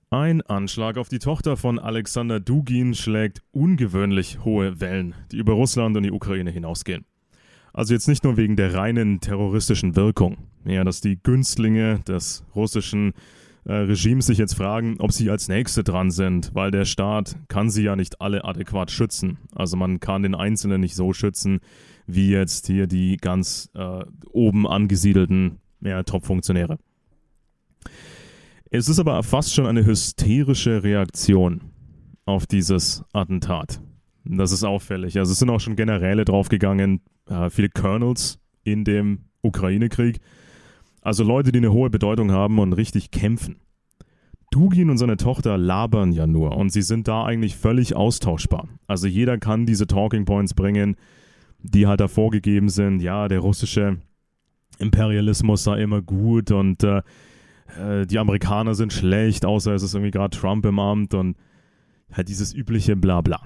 Ein Anschlag auf die Tochter von Alexander Dugin schlägt ungewöhnlich hohe Wellen, die über Russland und die Ukraine hinausgehen. Also jetzt nicht nur wegen der reinen terroristischen Wirkung, ja, dass die Günstlinge des russischen Regimes sich jetzt fragen, ob sie als Nächste dran sind, weil der Staat kann sie ja nicht alle adäquat schützen. Also man kann den Einzelnen nicht so schützen, wie jetzt hier die ganz oben angesiedelten Top-Funktionäre. Es ist aber fast schon eine hysterische Reaktion auf dieses Attentat. Das ist auffällig. Also es sind auch schon Generäle draufgegangen, viele Colonels in dem Ukraine-Krieg. Also Leute, die eine hohe Bedeutung haben und richtig kämpfen. Dugin und seine Tochter labern ja nur und sie sind da eigentlich völlig austauschbar. Also jeder kann diese Talking Points bringen, die halt da vorgegeben sind. Ja, der russische Imperialismus sei immer gut und die Amerikaner sind schlecht, außer es ist irgendwie gerade Trump im Amt und halt dieses übliche Blabla.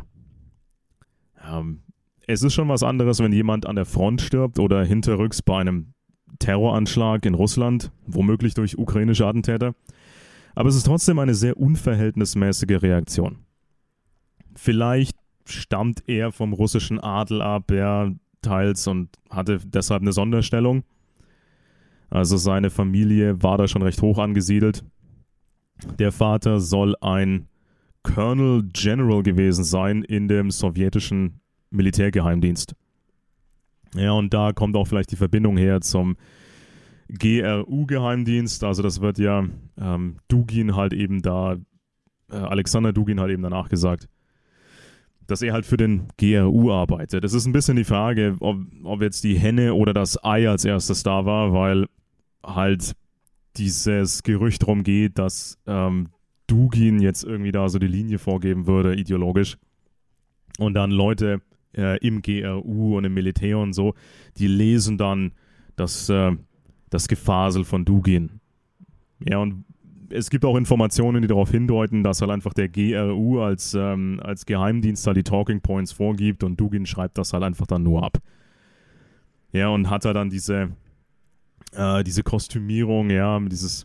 Es ist schon was anderes, wenn jemand an der Front stirbt oder hinterrücks bei einem Terroranschlag in Russland, womöglich durch ukrainische Attentäter. Aber es ist trotzdem eine sehr unverhältnismäßige Reaktion. Vielleicht stammt er vom russischen Adel ab, ja, teils und hatte deshalb eine Sonderstellung. Also seine Familie war da schon recht hoch angesiedelt. Der Vater soll ein Colonel General gewesen sein in dem sowjetischen Militärgeheimdienst. Ja, und da kommt auch vielleicht die Verbindung her zum GRU-Geheimdienst. Also das wird ja Dugin halt eben da, Alexander Dugin halt eben danach gesagt, dass er halt für den GRU arbeitet. Es ist ein bisschen die Frage, ob jetzt die Henne oder das Ei als erstes da war, weil halt dieses Gerücht drum geht, dass Dugin jetzt irgendwie da so die Linie vorgeben würde, ideologisch. Und dann Leute im GRU und im Militär und so, die lesen dann das Gefasel von Dugin. Ja, und es gibt auch Informationen, die darauf hindeuten, dass halt einfach der GRU als Geheimdienst da die Talking Points vorgibt und Dugin schreibt das halt einfach dann nur ab. Ja, und hat er dann diese Kostümierung, ja,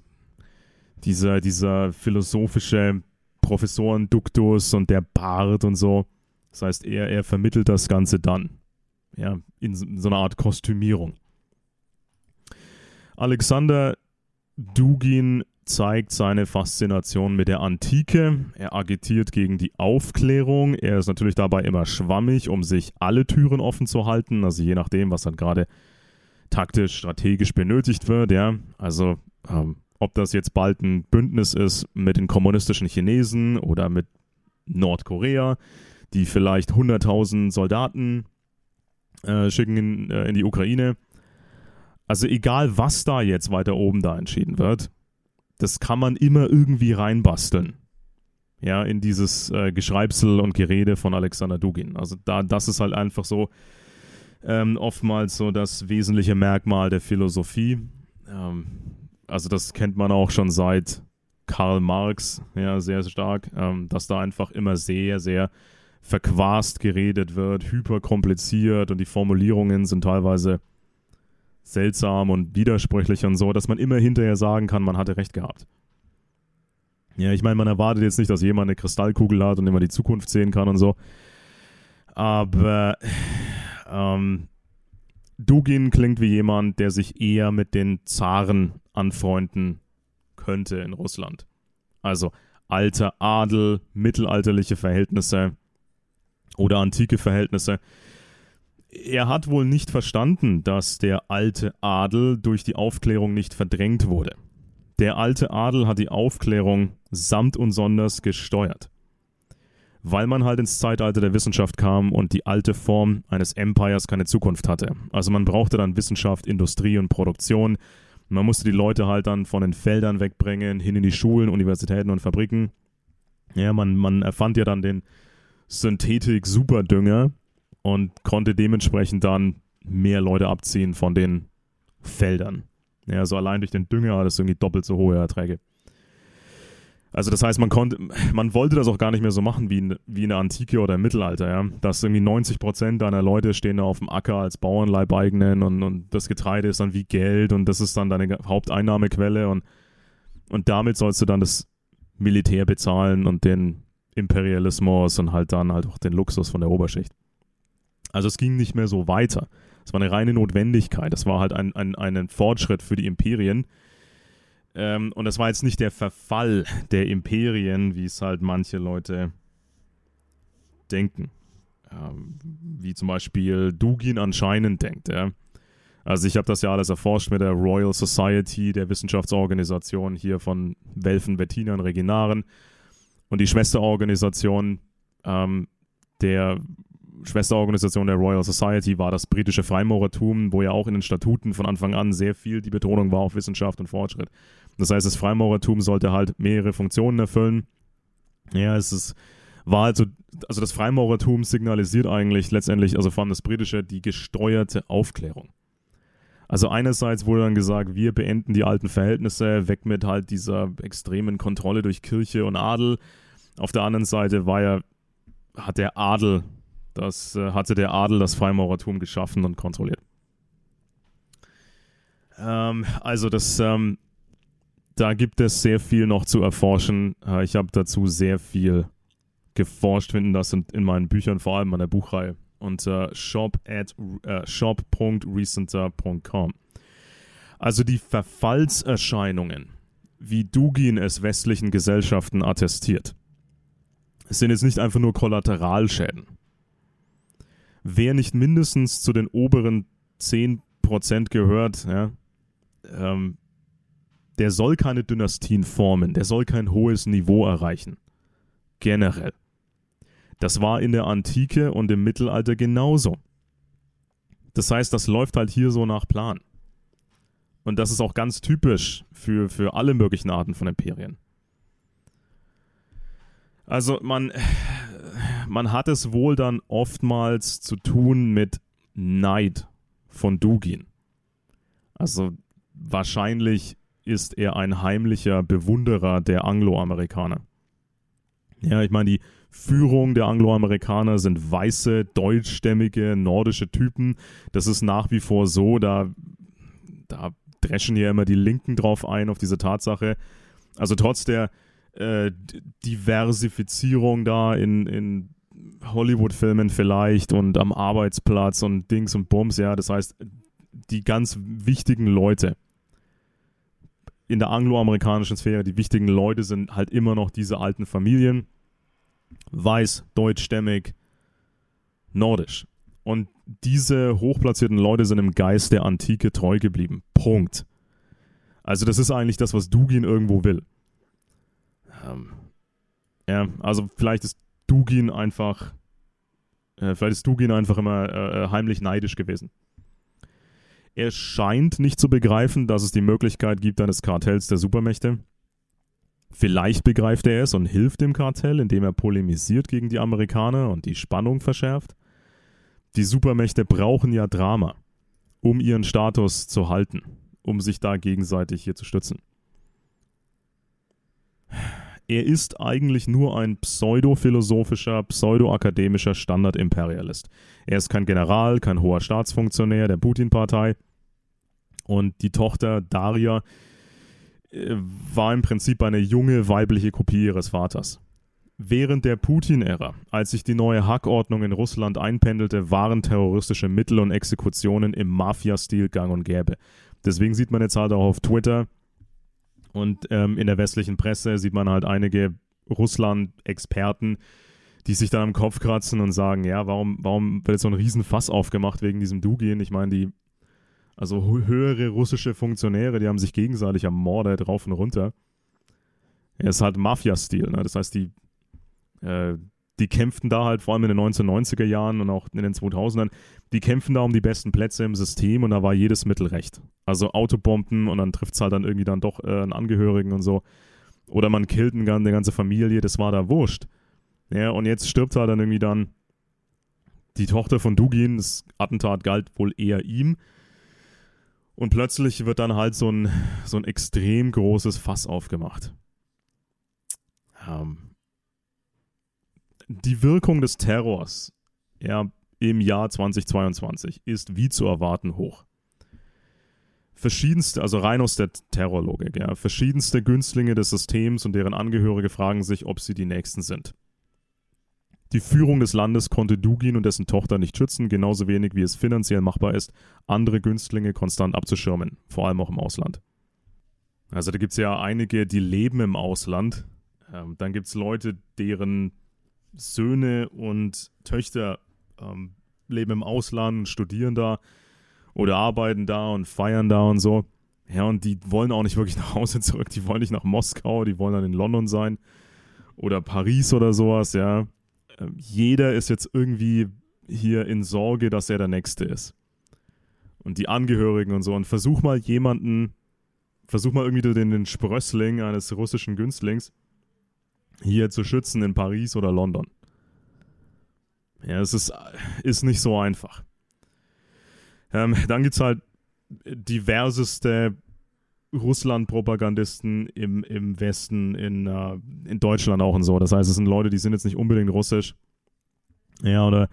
dieser philosophische Professorenduktus und der Bart und so. Das heißt, er vermittelt das Ganze dann, ja, in so einer Art Kostümierung. Alexander Dugin zeigt seine Faszination mit der Antike. Er agitiert gegen die Aufklärung. Er ist natürlich dabei immer schwammig, um sich alle Türen offen zu halten. Also je nachdem, was dann gerade taktisch, strategisch benötigt wird. Ja. Also ob das jetzt bald ein Bündnis ist mit den kommunistischen Chinesen oder mit Nordkorea, die vielleicht 100.000 Soldaten schicken in die Ukraine. Also egal, was da jetzt weiter oben da entschieden wird, das kann man immer irgendwie reinbasteln. Ja, in dieses Geschreibsel und Gerede von Alexander Dugin. Also das ist halt einfach so oftmals so das wesentliche Merkmal der Philosophie. Also das kennt man auch schon seit Karl Marx, ja, sehr stark, dass da einfach immer sehr, sehr verquast geredet wird, hyperkompliziert und die Formulierungen sind teilweise seltsam und widersprüchlich und so, dass man immer hinterher sagen kann, man hatte recht gehabt. Ja, ich meine, man erwartet jetzt nicht, dass jemand eine Kristallkugel hat und immer die Zukunft sehen kann und so. Aber Dugin klingt wie jemand, der sich eher mit den Zaren anfreunden könnte in Russland. Also alter Adel, mittelalterliche Verhältnisse oder antike Verhältnisse. Er hat wohl nicht verstanden, dass der alte Adel durch die Aufklärung nicht verdrängt wurde. Der alte Adel hat die Aufklärung samt und sonders gesteuert. Weil man halt ins Zeitalter der Wissenschaft kam und die alte Form eines Empires keine Zukunft hatte. Also man brauchte dann Wissenschaft, Industrie und Produktion. Man musste die Leute halt dann von den Feldern wegbringen, hin in die Schulen, Universitäten und Fabriken. Ja, man erfand ja dann den Synthetik-Superdünger und konnte dementsprechend dann mehr Leute abziehen von den Feldern. Ja, also allein durch den Dünger hat es irgendwie doppelt so hohe Erträge. Also das heißt, man wollte das auch gar nicht mehr so machen wie in der Antike oder im Mittelalter, ja. Dass irgendwie 90% deiner Leute stehen da auf dem Acker als Bauernleibeigenen und das Getreide ist dann wie Geld und das ist dann deine Haupteinnahmequelle und damit sollst du dann das Militär bezahlen und den Imperialismus und halt dann halt auch den Luxus von der Oberschicht. Also es ging nicht mehr so weiter. Es war eine reine Notwendigkeit. Das war halt ein Fortschritt für die Imperien. Und das war jetzt nicht der Verfall der Imperien, wie es halt manche Leute denken. Wie zum Beispiel Dugin anscheinend denkt. Ja. Also ich habe das ja alles erforscht mit der Royal Society, der Wissenschaftsorganisation hier von Welfen, Wettinern, Reginaren. Und die Schwesterorganisation der Royal Society war das britische Freimaurertum, wo ja auch in den Statuten von Anfang an sehr viel die Betonung war auf Wissenschaft und Fortschritt. Das heißt, das Freimaurertum sollte halt mehrere Funktionen erfüllen. Ja, war halt so, also das Freimaurertum signalisiert eigentlich letztendlich, also vor allem das britische, die gesteuerte Aufklärung. Also einerseits wurde dann gesagt, wir beenden die alten Verhältnisse, weg mit halt dieser extremen Kontrolle durch Kirche und Adel. Auf der anderen Seite hatte der Adel das Freimaurertum geschaffen und kontrolliert. Da gibt es sehr viel noch zu erforschen. Ich habe dazu sehr viel geforscht, finden das in meinen Büchern, vor allem an der Buchreihe, unter shop.recenter.com. Also die Verfallserscheinungen, wie Dugin es westlichen Gesellschaften attestiert, sind jetzt nicht einfach nur Kollateralschäden. Wer nicht mindestens zu den oberen 10% gehört, ja, der soll keine Dynastien formen, der soll kein hohes Niveau erreichen. Generell. Das war in der Antike und im Mittelalter genauso. Das heißt, das läuft halt hier so nach Plan. Und das ist auch ganz typisch für alle möglichen Arten von Imperien. Also man hat es wohl dann oftmals zu tun mit Neid von Dugin. Also wahrscheinlich ist er ein heimlicher Bewunderer der Angloamerikaner. Ja, ich meine, die Führung der Angloamerikaner sind weiße, deutschstämmige, nordische Typen. Das ist nach wie vor so, da dreschen ja immer die Linken drauf ein, auf diese Tatsache. Also trotz der Diversifizierung da in Hollywood-Filmen vielleicht und am Arbeitsplatz und Dings und Bums, ja, das heißt, die ganz wichtigen Leute in der angloamerikanischen Sphäre, die wichtigen Leute sind halt immer noch diese alten Familien, weiß, deutschstämmig, nordisch. Und diese hochplatzierten Leute sind im Geist der Antike treu geblieben. Punkt. Also das ist eigentlich das, was Dugin irgendwo will. Ja, also vielleicht ist Dugin einfach immer heimlich neidisch gewesen. Er scheint nicht zu begreifen, dass es die Möglichkeit gibt eines Kartells der Supermächte. Vielleicht begreift er es und hilft dem Kartell, indem er polemisiert gegen die Amerikaner und die Spannung verschärft. Die Supermächte brauchen ja Drama, um ihren Status zu halten, um sich da gegenseitig hier zu stützen. Er ist eigentlich nur ein pseudophilosophischer, pseudoakademischer Standardimperialist. Er ist kein General, kein hoher Staatsfunktionär der Putin-Partei. Und die Tochter Daria war im Prinzip eine junge weibliche Kopie ihres Vaters. Während der Putin-Ära, als sich die neue Hackordnung in Russland einpendelte, waren terroristische Mittel und Exekutionen im Mafia-Stil gang und gäbe. Deswegen sieht man jetzt halt auch auf Twitter und in der westlichen Presse sieht man halt einige Russland-Experten, die sich dann am Kopf kratzen und sagen, ja, warum wird jetzt so ein Riesenfass aufgemacht wegen diesem Dugin? Ich meine, also höhere russische Funktionäre, die haben sich gegenseitig ermordet, rauf und runter. Er ist halt Mafia-Stil, ne? Das heißt, die kämpften da halt vor allem in den 1990er Jahren und auch in den 2000ern, die kämpfen da um die besten Plätze im System und da war jedes Mittel recht. Also Autobomben und dann trifft es halt dann irgendwie dann doch einen Angehörigen und so. Oder man killt eine ganze Familie, das war da wurscht. Ja, und jetzt stirbt halt dann irgendwie dann die Tochter von Dugin, das Attentat galt wohl eher ihm. Und plötzlich wird dann halt so ein extrem großes Fass aufgemacht. Die Wirkung des Terrors im Jahr 2022 ist wie zu erwarten hoch. verschiedenste, also rein aus der Terrorlogik, ja, verschiedenste Günstlinge des Systems und deren Angehörige fragen sich, ob sie die Nächsten sind. Die Führung des Landes konnte Dugin und dessen Tochter nicht schützen, genauso wenig wie es finanziell machbar ist, andere Günstlinge konstant abzuschirmen, vor allem auch im Ausland. Also da gibt es ja einige, die leben im Ausland. Dann gibt es Leute, deren Söhne und Töchter leben im Ausland, studieren da oder arbeiten da und feiern da und so. Ja, und die wollen auch nicht wirklich nach Hause zurück, die wollen nicht nach Moskau, die wollen dann in London sein oder Paris oder sowas, ja. Jeder ist jetzt irgendwie hier in Sorge, dass er der Nächste ist. Und die Angehörigen und so. Und versuch mal irgendwie den Sprössling eines russischen Günstlings hier zu schützen in Paris oder London. Ja, es ist nicht so einfach. Dann gibt es halt diverseste Russland-Propagandisten im Westen, in Deutschland auch und so. Das heißt, es sind Leute, die sind jetzt nicht unbedingt russisch. Ja, oder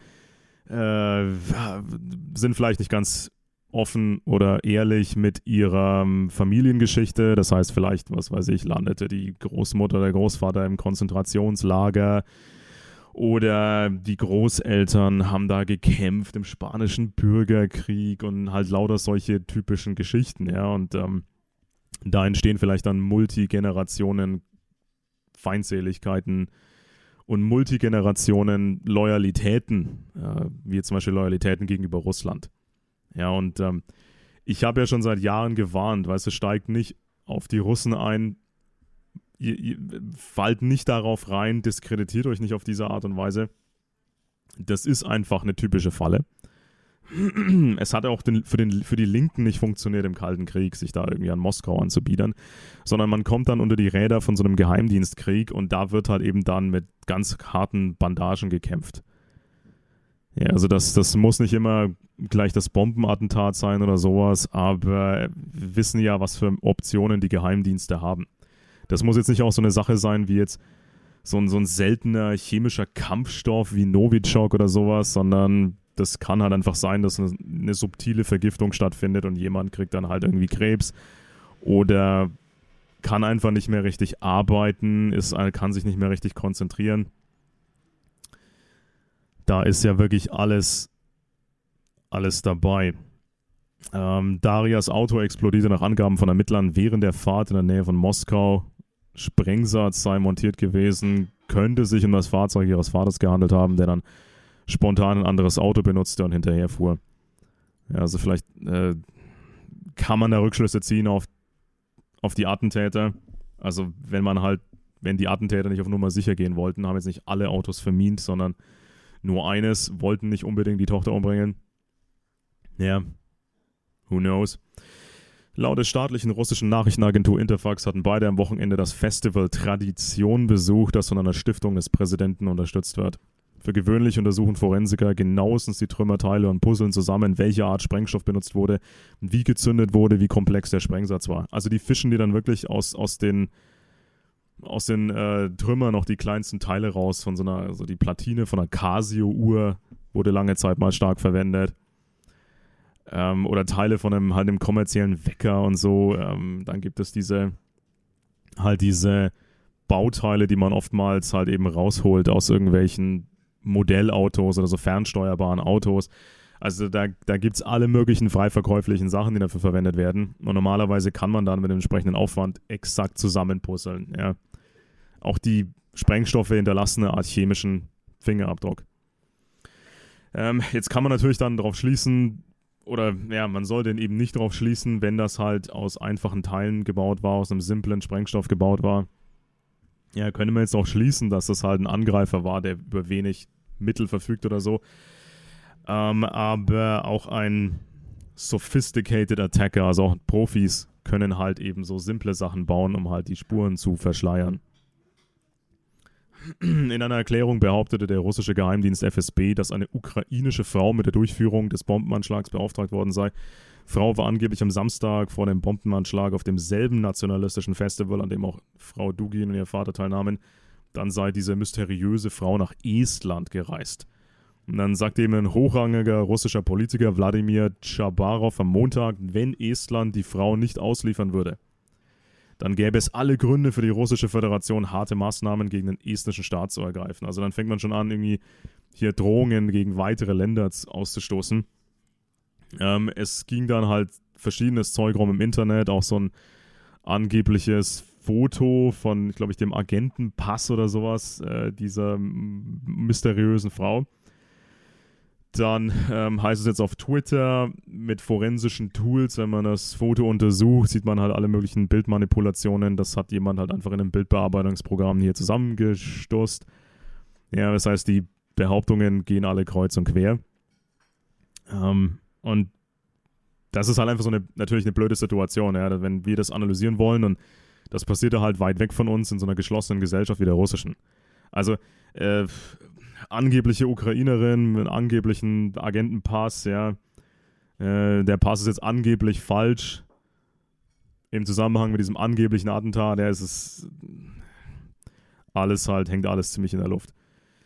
sind vielleicht nicht ganz offen oder ehrlich mit ihrer Familiengeschichte. Das heißt, vielleicht, was weiß ich, landete die Großmutter, der Großvater im Konzentrationslager oder die Großeltern haben da gekämpft im spanischen Bürgerkrieg und halt lauter solche typischen Geschichten, ja, und da entstehen vielleicht dann Multigenerationen Feindseligkeiten und Multigenerationen Loyalitäten, wie zum Beispiel Loyalitäten gegenüber Russland. Ja, und ich habe ja schon seit Jahren gewarnt, weißt du, steigt nicht auf die Russen ein, ihr fallt nicht darauf rein, diskreditiert euch nicht auf diese Art und Weise. Das ist einfach eine typische Falle. Es hat auch für die Linken nicht funktioniert im Kalten Krieg, sich da irgendwie an Moskau anzubiedern, sondern man kommt dann unter die Räder von so einem Geheimdienstkrieg und da wird halt eben dann mit ganz harten Bandagen gekämpft. Ja, also das muss nicht immer gleich das Bombenattentat sein oder sowas, aber wir wissen ja, was für Optionen die Geheimdienste haben. Das muss jetzt nicht auch so eine Sache sein wie jetzt so ein seltener chemischer Kampfstoff wie Novichok oder sowas, sondern das kann halt einfach sein, dass eine subtile Vergiftung stattfindet und jemand kriegt dann halt irgendwie Krebs oder kann einfach nicht mehr richtig arbeiten, kann sich nicht mehr richtig konzentrieren. Da ist ja wirklich alles dabei. Darias Auto explodierte nach Angaben von Ermittlern während der Fahrt in der Nähe von Moskau. Sprengsatz sei montiert gewesen, könnte sich um das Fahrzeug ihres Vaters gehandelt haben, der dann spontan ein anderes Auto benutzte und hinterherfuhr. Ja, also vielleicht kann man da Rückschlüsse ziehen auf die Attentäter. Also wenn die Attentäter nicht auf Nummer sicher gehen wollten, haben jetzt nicht alle Autos vermint, sondern nur eines, wollten nicht unbedingt die Tochter umbringen. Ja, who knows. Laut der staatlichen russischen Nachrichtenagentur Interfax hatten beide am Wochenende das Festival Tradition besucht, das von einer Stiftung des Präsidenten unterstützt wird. Für gewöhnlich untersuchen Forensiker genauestens die Trümmerteile und puzzeln zusammen, welche Art Sprengstoff benutzt wurde, wie gezündet wurde, wie komplex der Sprengsatz war. Also die fischen die dann wirklich aus den Trümmern noch die kleinsten Teile raus, von also die Platine von einer Casio-Uhr wurde lange Zeit mal stark verwendet. Oder Teile von einem kommerziellen Wecker und so. Dann gibt es diese Bauteile, die man oftmals halt eben rausholt aus irgendwelchen Modellautos oder so fernsteuerbaren Autos. Also da gibt es alle möglichen frei verkäuflichen Sachen, die dafür verwendet werden. Und normalerweise kann man dann mit dem entsprechenden Aufwand exakt zusammenpuzzeln. Ja. Auch die Sprengstoffe hinterlassen eine Art chemischen Fingerabdruck. Jetzt kann man natürlich dann darauf schließen, oder ja, man soll den eben nicht darauf schließen, wenn das halt aus einfachen Teilen gebaut war, aus einem simplen Sprengstoff gebaut war. Ja, könnte man jetzt auch schließen, dass das halt ein Angreifer war, der über wenig Mittel verfügt oder so. Aber auch ein sophisticated Attacker, also auch Profis, können halt eben so simple Sachen bauen, um halt die Spuren zu verschleiern. In einer Erklärung behauptete der russische Geheimdienst FSB, dass eine ukrainische Frau mit der Durchführung des Bombenanschlags beauftragt worden sei. Frau war angeblich am Samstag vor dem Bombenanschlag auf demselben nationalistischen Festival, an dem auch Frau Dugin und ihr Vater teilnahmen. Dann sei diese mysteriöse Frau nach Estland gereist. Und dann sagt eben ein hochrangiger russischer Politiker, Wladimir Chabarov, am Montag, wenn Estland die Frau nicht ausliefern würde, dann gäbe es alle Gründe für die russische Föderation, harte Maßnahmen gegen den estnischen Staat zu ergreifen. Also dann fängt man schon an, irgendwie hier Drohungen gegen weitere Länder auszustoßen. Es ging dann halt verschiedenes Zeug rum im Internet, auch so ein angebliches Foto von, glaube ich, dem Agentenpass oder sowas, dieser mysteriösen Frau. Dann heißt es jetzt auf Twitter, mit forensischen Tools, wenn man das Foto untersucht, sieht man halt alle möglichen Bildmanipulationen. Das hat jemand halt einfach in einem Bildbearbeitungsprogramm hier zusammengestoßt. Ja, das heißt, die Behauptungen gehen alle kreuz und quer. Und das ist halt einfach so natürlich eine blöde Situation, ja, wenn wir das analysieren wollen und das passiert da halt weit weg von uns in so einer geschlossenen Gesellschaft wie der russischen. Also, angebliche Ukrainerin mit angeblichen Agentenpass, ja. Der Pass ist jetzt angeblich falsch im Zusammenhang mit diesem angeblichen Attentat. Ja, hängt alles ziemlich in der Luft.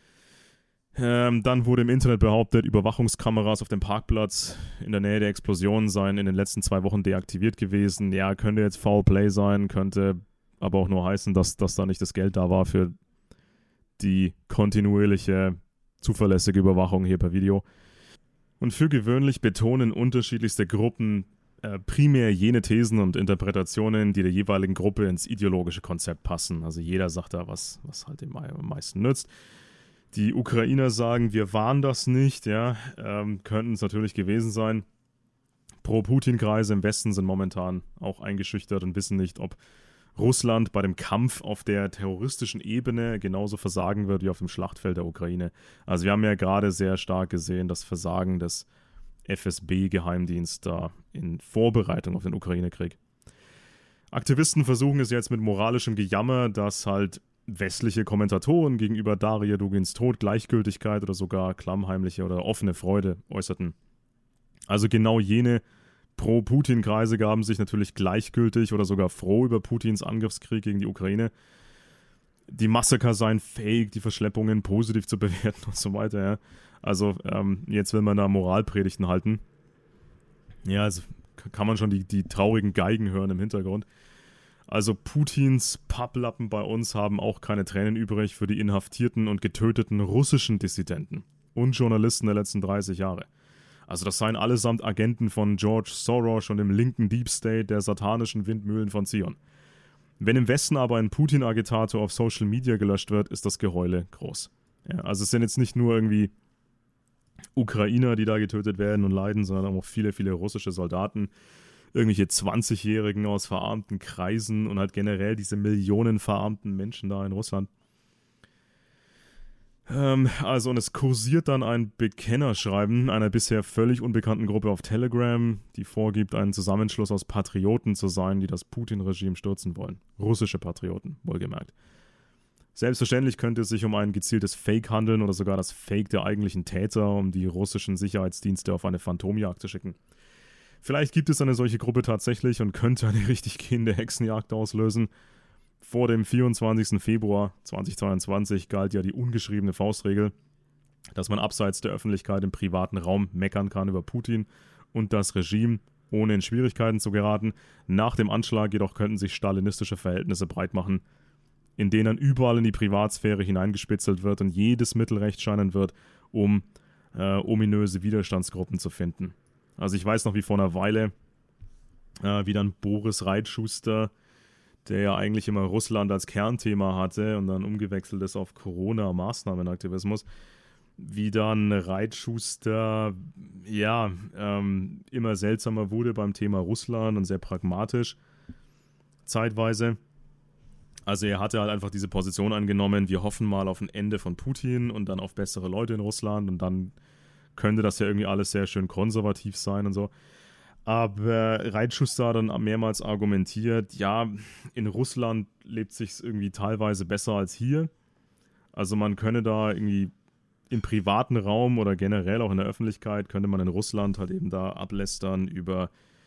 Dann wurde im Internet behauptet, Überwachungskameras auf dem Parkplatz in der Nähe der Explosion seien in den letzten 2 Wochen deaktiviert gewesen. Ja, könnte jetzt Foul Play sein, könnte aber auch nur heißen, dass da nicht das Geld da war für die kontinuierliche, zuverlässige Überwachung hier per Video. Und für gewöhnlich betonen unterschiedlichste Gruppen primär jene Thesen und Interpretationen, die der jeweiligen Gruppe ins ideologische Konzept passen. Also jeder sagt da, was halt dem am meisten nützt. Die Ukrainer sagen, wir waren das nicht, ja, könnten es natürlich gewesen sein. Pro-Putin-Kreise im Westen sind momentan auch eingeschüchtert und wissen nicht, ob Russland bei dem Kampf auf der terroristischen Ebene genauso versagen wird wie auf dem Schlachtfeld der Ukraine. Also wir haben ja gerade sehr stark gesehen, das Versagen des FSB-Geheimdienst da in Vorbereitung auf den Ukraine-Krieg. Aktivisten versuchen es jetzt mit moralischem Gejammer, dass halt westliche Kommentatoren gegenüber Darja Dugins Tod Gleichgültigkeit oder sogar klammheimliche oder offene Freude äußerten. Also genau jene Pro-Putin-Kreise gaben sich natürlich gleichgültig oder sogar froh über Putins Angriffskrieg gegen die Ukraine. Die Massaker seien fake, die Verschleppungen positiv zu bewerten und so weiter. Ja. Also jetzt will man da Moralpredigten halten. Ja, also kann man schon die traurigen Geigen hören im Hintergrund. Also Putins Papplappen bei uns haben auch keine Tränen übrig für die inhaftierten und getöteten russischen Dissidenten und Journalisten der letzten 30 Jahre. Also das seien allesamt Agenten von George Soros und dem linken Deep State der satanischen Windmühlen von Zion. Wenn im Westen aber ein Putin-Agitator auf Social Media gelöscht wird, ist das Geheule groß. Ja, also es sind jetzt nicht nur irgendwie Ukrainer, die da getötet werden und leiden, sondern auch viele, viele russische Soldaten, irgendwelche 20-Jährigen aus verarmten Kreisen und halt generell diese Millionen verarmten Menschen da in Russland. Und es kursiert dann ein Bekennerschreiben einer bisher völlig unbekannten Gruppe auf Telegram, die vorgibt, ein Zusammenschluss aus Patrioten zu sein, die das Putin-Regime stürzen wollen. Russische Patrioten, wohlgemerkt. Selbstverständlich könnte es sich um ein gezieltes Fake handeln oder sogar das Fake der eigentlichen Täter, um die russischen Sicherheitsdienste auf eine Phantomjagd zu schicken. Vielleicht gibt es eine solche Gruppe tatsächlich und könnte eine richtig gehende Hexenjagd auslösen. Vor dem 24. Februar 2022 galt ja die ungeschriebene Faustregel, dass man abseits der Öffentlichkeit im privaten Raum meckern kann über Putin und das Regime, ohne in Schwierigkeiten zu geraten. Nach dem Anschlag jedoch könnten sich stalinistische Verhältnisse breitmachen, in denen dann überall in die Privatsphäre hineingespitzelt wird und jedes Mittel recht scheinen wird, um ominöse Widerstandsgruppen zu finden. Also ich weiß noch, wie vor einer Weile, wie dann Boris Reitschuster, der ja eigentlich immer Russland als Kernthema hatte und dann umgewechselt ist auf Corona-Maßnahmenaktivismus, wie dann Reitschuster immer seltsamer wurde beim Thema Russland und sehr pragmatisch zeitweise. Also er hatte halt einfach diese Position angenommen, wir hoffen mal auf ein Ende von Putin und dann auf bessere Leute in Russland und dann könnte das ja irgendwie alles sehr schön konservativ sein und so. Aber Reitschuster hat dann mehrmals argumentiert, ja, in Russland lebt sich irgendwie teilweise besser als hier. Also man könne da irgendwie im privaten Raum oder generell auch in der Öffentlichkeit könnte man in Russland halt eben da ablästern über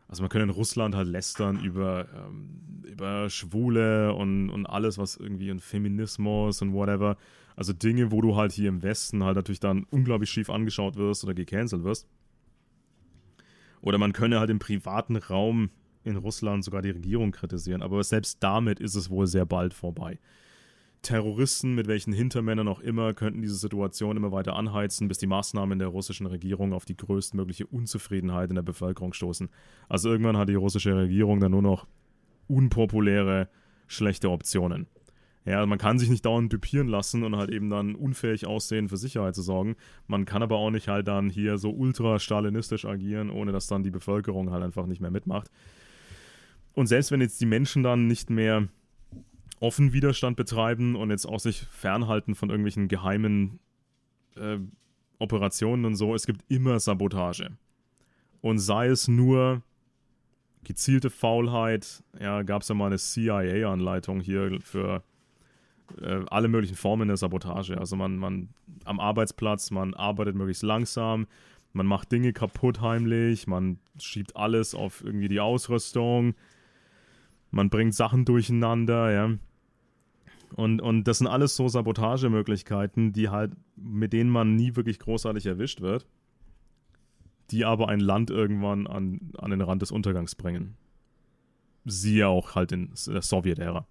Also man könnte in Russland halt lästern über Schwule und alles, was irgendwie und Feminismus und whatever. Also Dinge, wo du halt hier im Westen halt natürlich dann unglaublich schief angeschaut wirst oder gecancelt wirst. Oder man könne halt im privaten Raum in Russland sogar die Regierung kritisieren. Aber selbst damit ist es wohl sehr bald vorbei. Terroristen, mit welchen Hintermännern auch immer, könnten diese Situation immer weiter anheizen, bis die Maßnahmen der russischen Regierung auf die größtmögliche Unzufriedenheit in der Bevölkerung stoßen. Also irgendwann hat die russische Regierung dann nur noch unpopuläre, schlechte Optionen. Ja, man kann sich nicht dauernd düpieren lassen und halt eben dann unfähig aussehen, für Sicherheit zu sorgen. Man kann aber auch nicht halt dann hier so ultra-stalinistisch agieren, ohne dass dann die Bevölkerung halt einfach nicht mehr mitmacht. Und selbst wenn jetzt die Menschen dann nicht mehr offen Widerstand betreiben und jetzt auch sich fernhalten von irgendwelchen geheimen Operationen und so, es gibt immer Sabotage. Und sei es nur gezielte Faulheit, ja, gab es ja mal eine CIA-Anleitung hier für alle möglichen Formen der Sabotage. Also man am Arbeitsplatz, man arbeitet möglichst langsam, man macht Dinge kaputt heimlich, man schiebt alles auf irgendwie die Ausrüstung, man bringt Sachen durcheinander, ja. Und das sind alles so Sabotagemöglichkeiten, die halt, mit denen man nie wirklich großartig erwischt wird, die aber ein Land irgendwann an den Rand des Untergangs bringen. Siehe auch halt in der Sowjetära.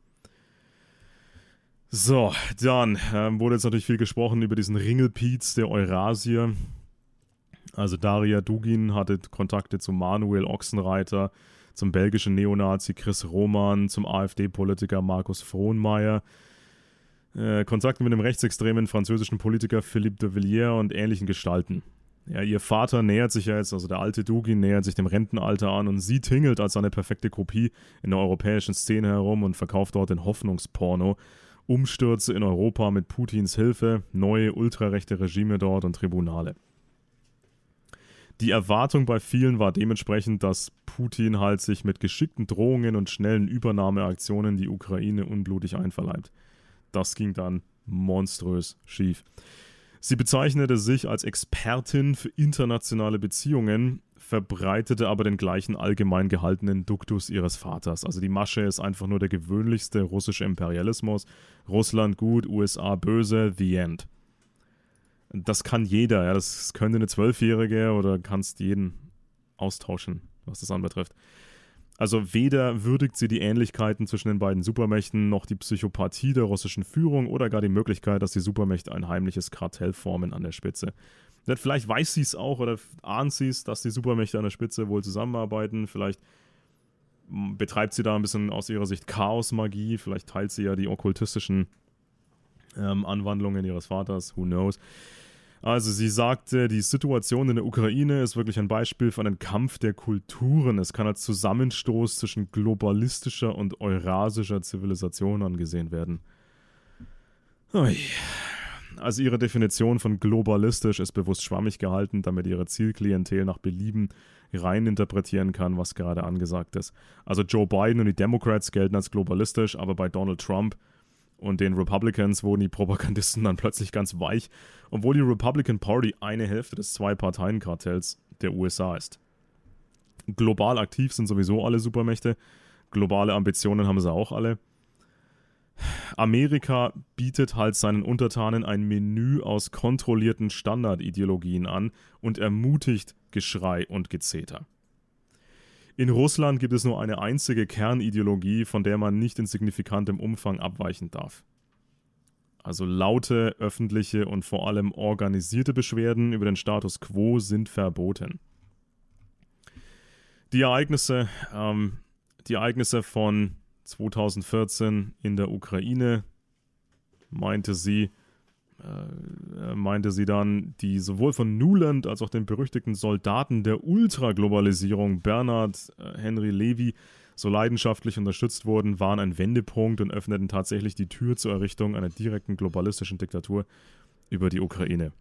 So, dann wurde jetzt natürlich viel gesprochen über diesen Ringelpiez der Eurasier. Also Daria Dugin hatte Kontakte zu Manuel Ochsenreiter, zum belgischen Neonazi Chris Roman, zum AfD-Politiker Markus Frohnmayer, Kontakte mit dem rechtsextremen französischen Politiker Philippe de Villiers und ähnlichen Gestalten. Ja, ihr Vater nähert sich ja jetzt, also der alte Dugin nähert sich dem Rentenalter an und sie tingelt als eine perfekte Kopie in der europäischen Szene herum und verkauft dort den Hoffnungsporno. Umstürze in Europa mit Putins Hilfe, neue ultrarechte Regime dort und Tribunale. Die Erwartung bei vielen war dementsprechend, dass Putin halt sich mit geschickten Drohungen und schnellen Übernahmeaktionen die Ukraine unblutig einverleibt. Das ging dann monströs schief. Sie bezeichnete sich als Expertin für internationale Beziehungen, verbreitete aber den gleichen allgemein gehaltenen Duktus ihres Vaters. Also die Masche ist einfach nur der gewöhnlichste russische Imperialismus. Russland gut, USA böse, the end. Das kann jeder, ja, das könnte eine 12-Jährige oder kannst jeden austauschen, was das anbetrifft. Also weder würdigt sie die Ähnlichkeiten zwischen den beiden Supermächten noch die Psychopathie der russischen Führung oder gar die Möglichkeit, dass die Supermächte ein heimliches Kartell formen an der Spitze. Denn vielleicht weiß sie es auch oder ahnt sie es, dass die Supermächte an der Spitze wohl zusammenarbeiten. Vielleicht betreibt sie da ein bisschen aus ihrer Sicht Chaosmagie. Vielleicht teilt sie ja die okkultistischen Anwandlungen ihres Vaters. Who knows? Also sie sagte, die Situation in der Ukraine ist wirklich ein Beispiel für einen Kampf der Kulturen. Es kann als Zusammenstoß zwischen globalistischer und eurasischer Zivilisation angesehen werden. Ui. Also ihre Definition von globalistisch ist bewusst schwammig gehalten, damit ihre Zielklientel nach Belieben reininterpretieren kann, was gerade angesagt ist. Also Joe Biden und die Democrats gelten als globalistisch, aber bei Donald Trump und den Republicans wurden die Propagandisten dann plötzlich ganz weich, obwohl die Republican Party eine Hälfte des Zwei-Parteien-Kartells der USA ist. Global aktiv sind sowieso alle Supermächte, globale Ambitionen haben sie auch alle. Amerika bietet halt seinen Untertanen ein Menü aus kontrollierten Standardideologien an und ermutigt Geschrei und Gezeter. In Russland gibt es nur eine einzige Kernideologie, von der man nicht in signifikantem Umfang abweichen darf. Also laute, öffentliche und vor allem organisierte Beschwerden über den Status quo sind verboten. Die Ereignisse von 2014 in der Ukraine, meinte sie dann, die sowohl von Nuland als auch den berüchtigten Soldaten der Ultraglobalisierung Bernard Henry Levy so leidenschaftlich unterstützt wurden, waren ein Wendepunkt und öffneten tatsächlich die Tür zur Errichtung einer direkten globalistischen Diktatur über die Ukraine.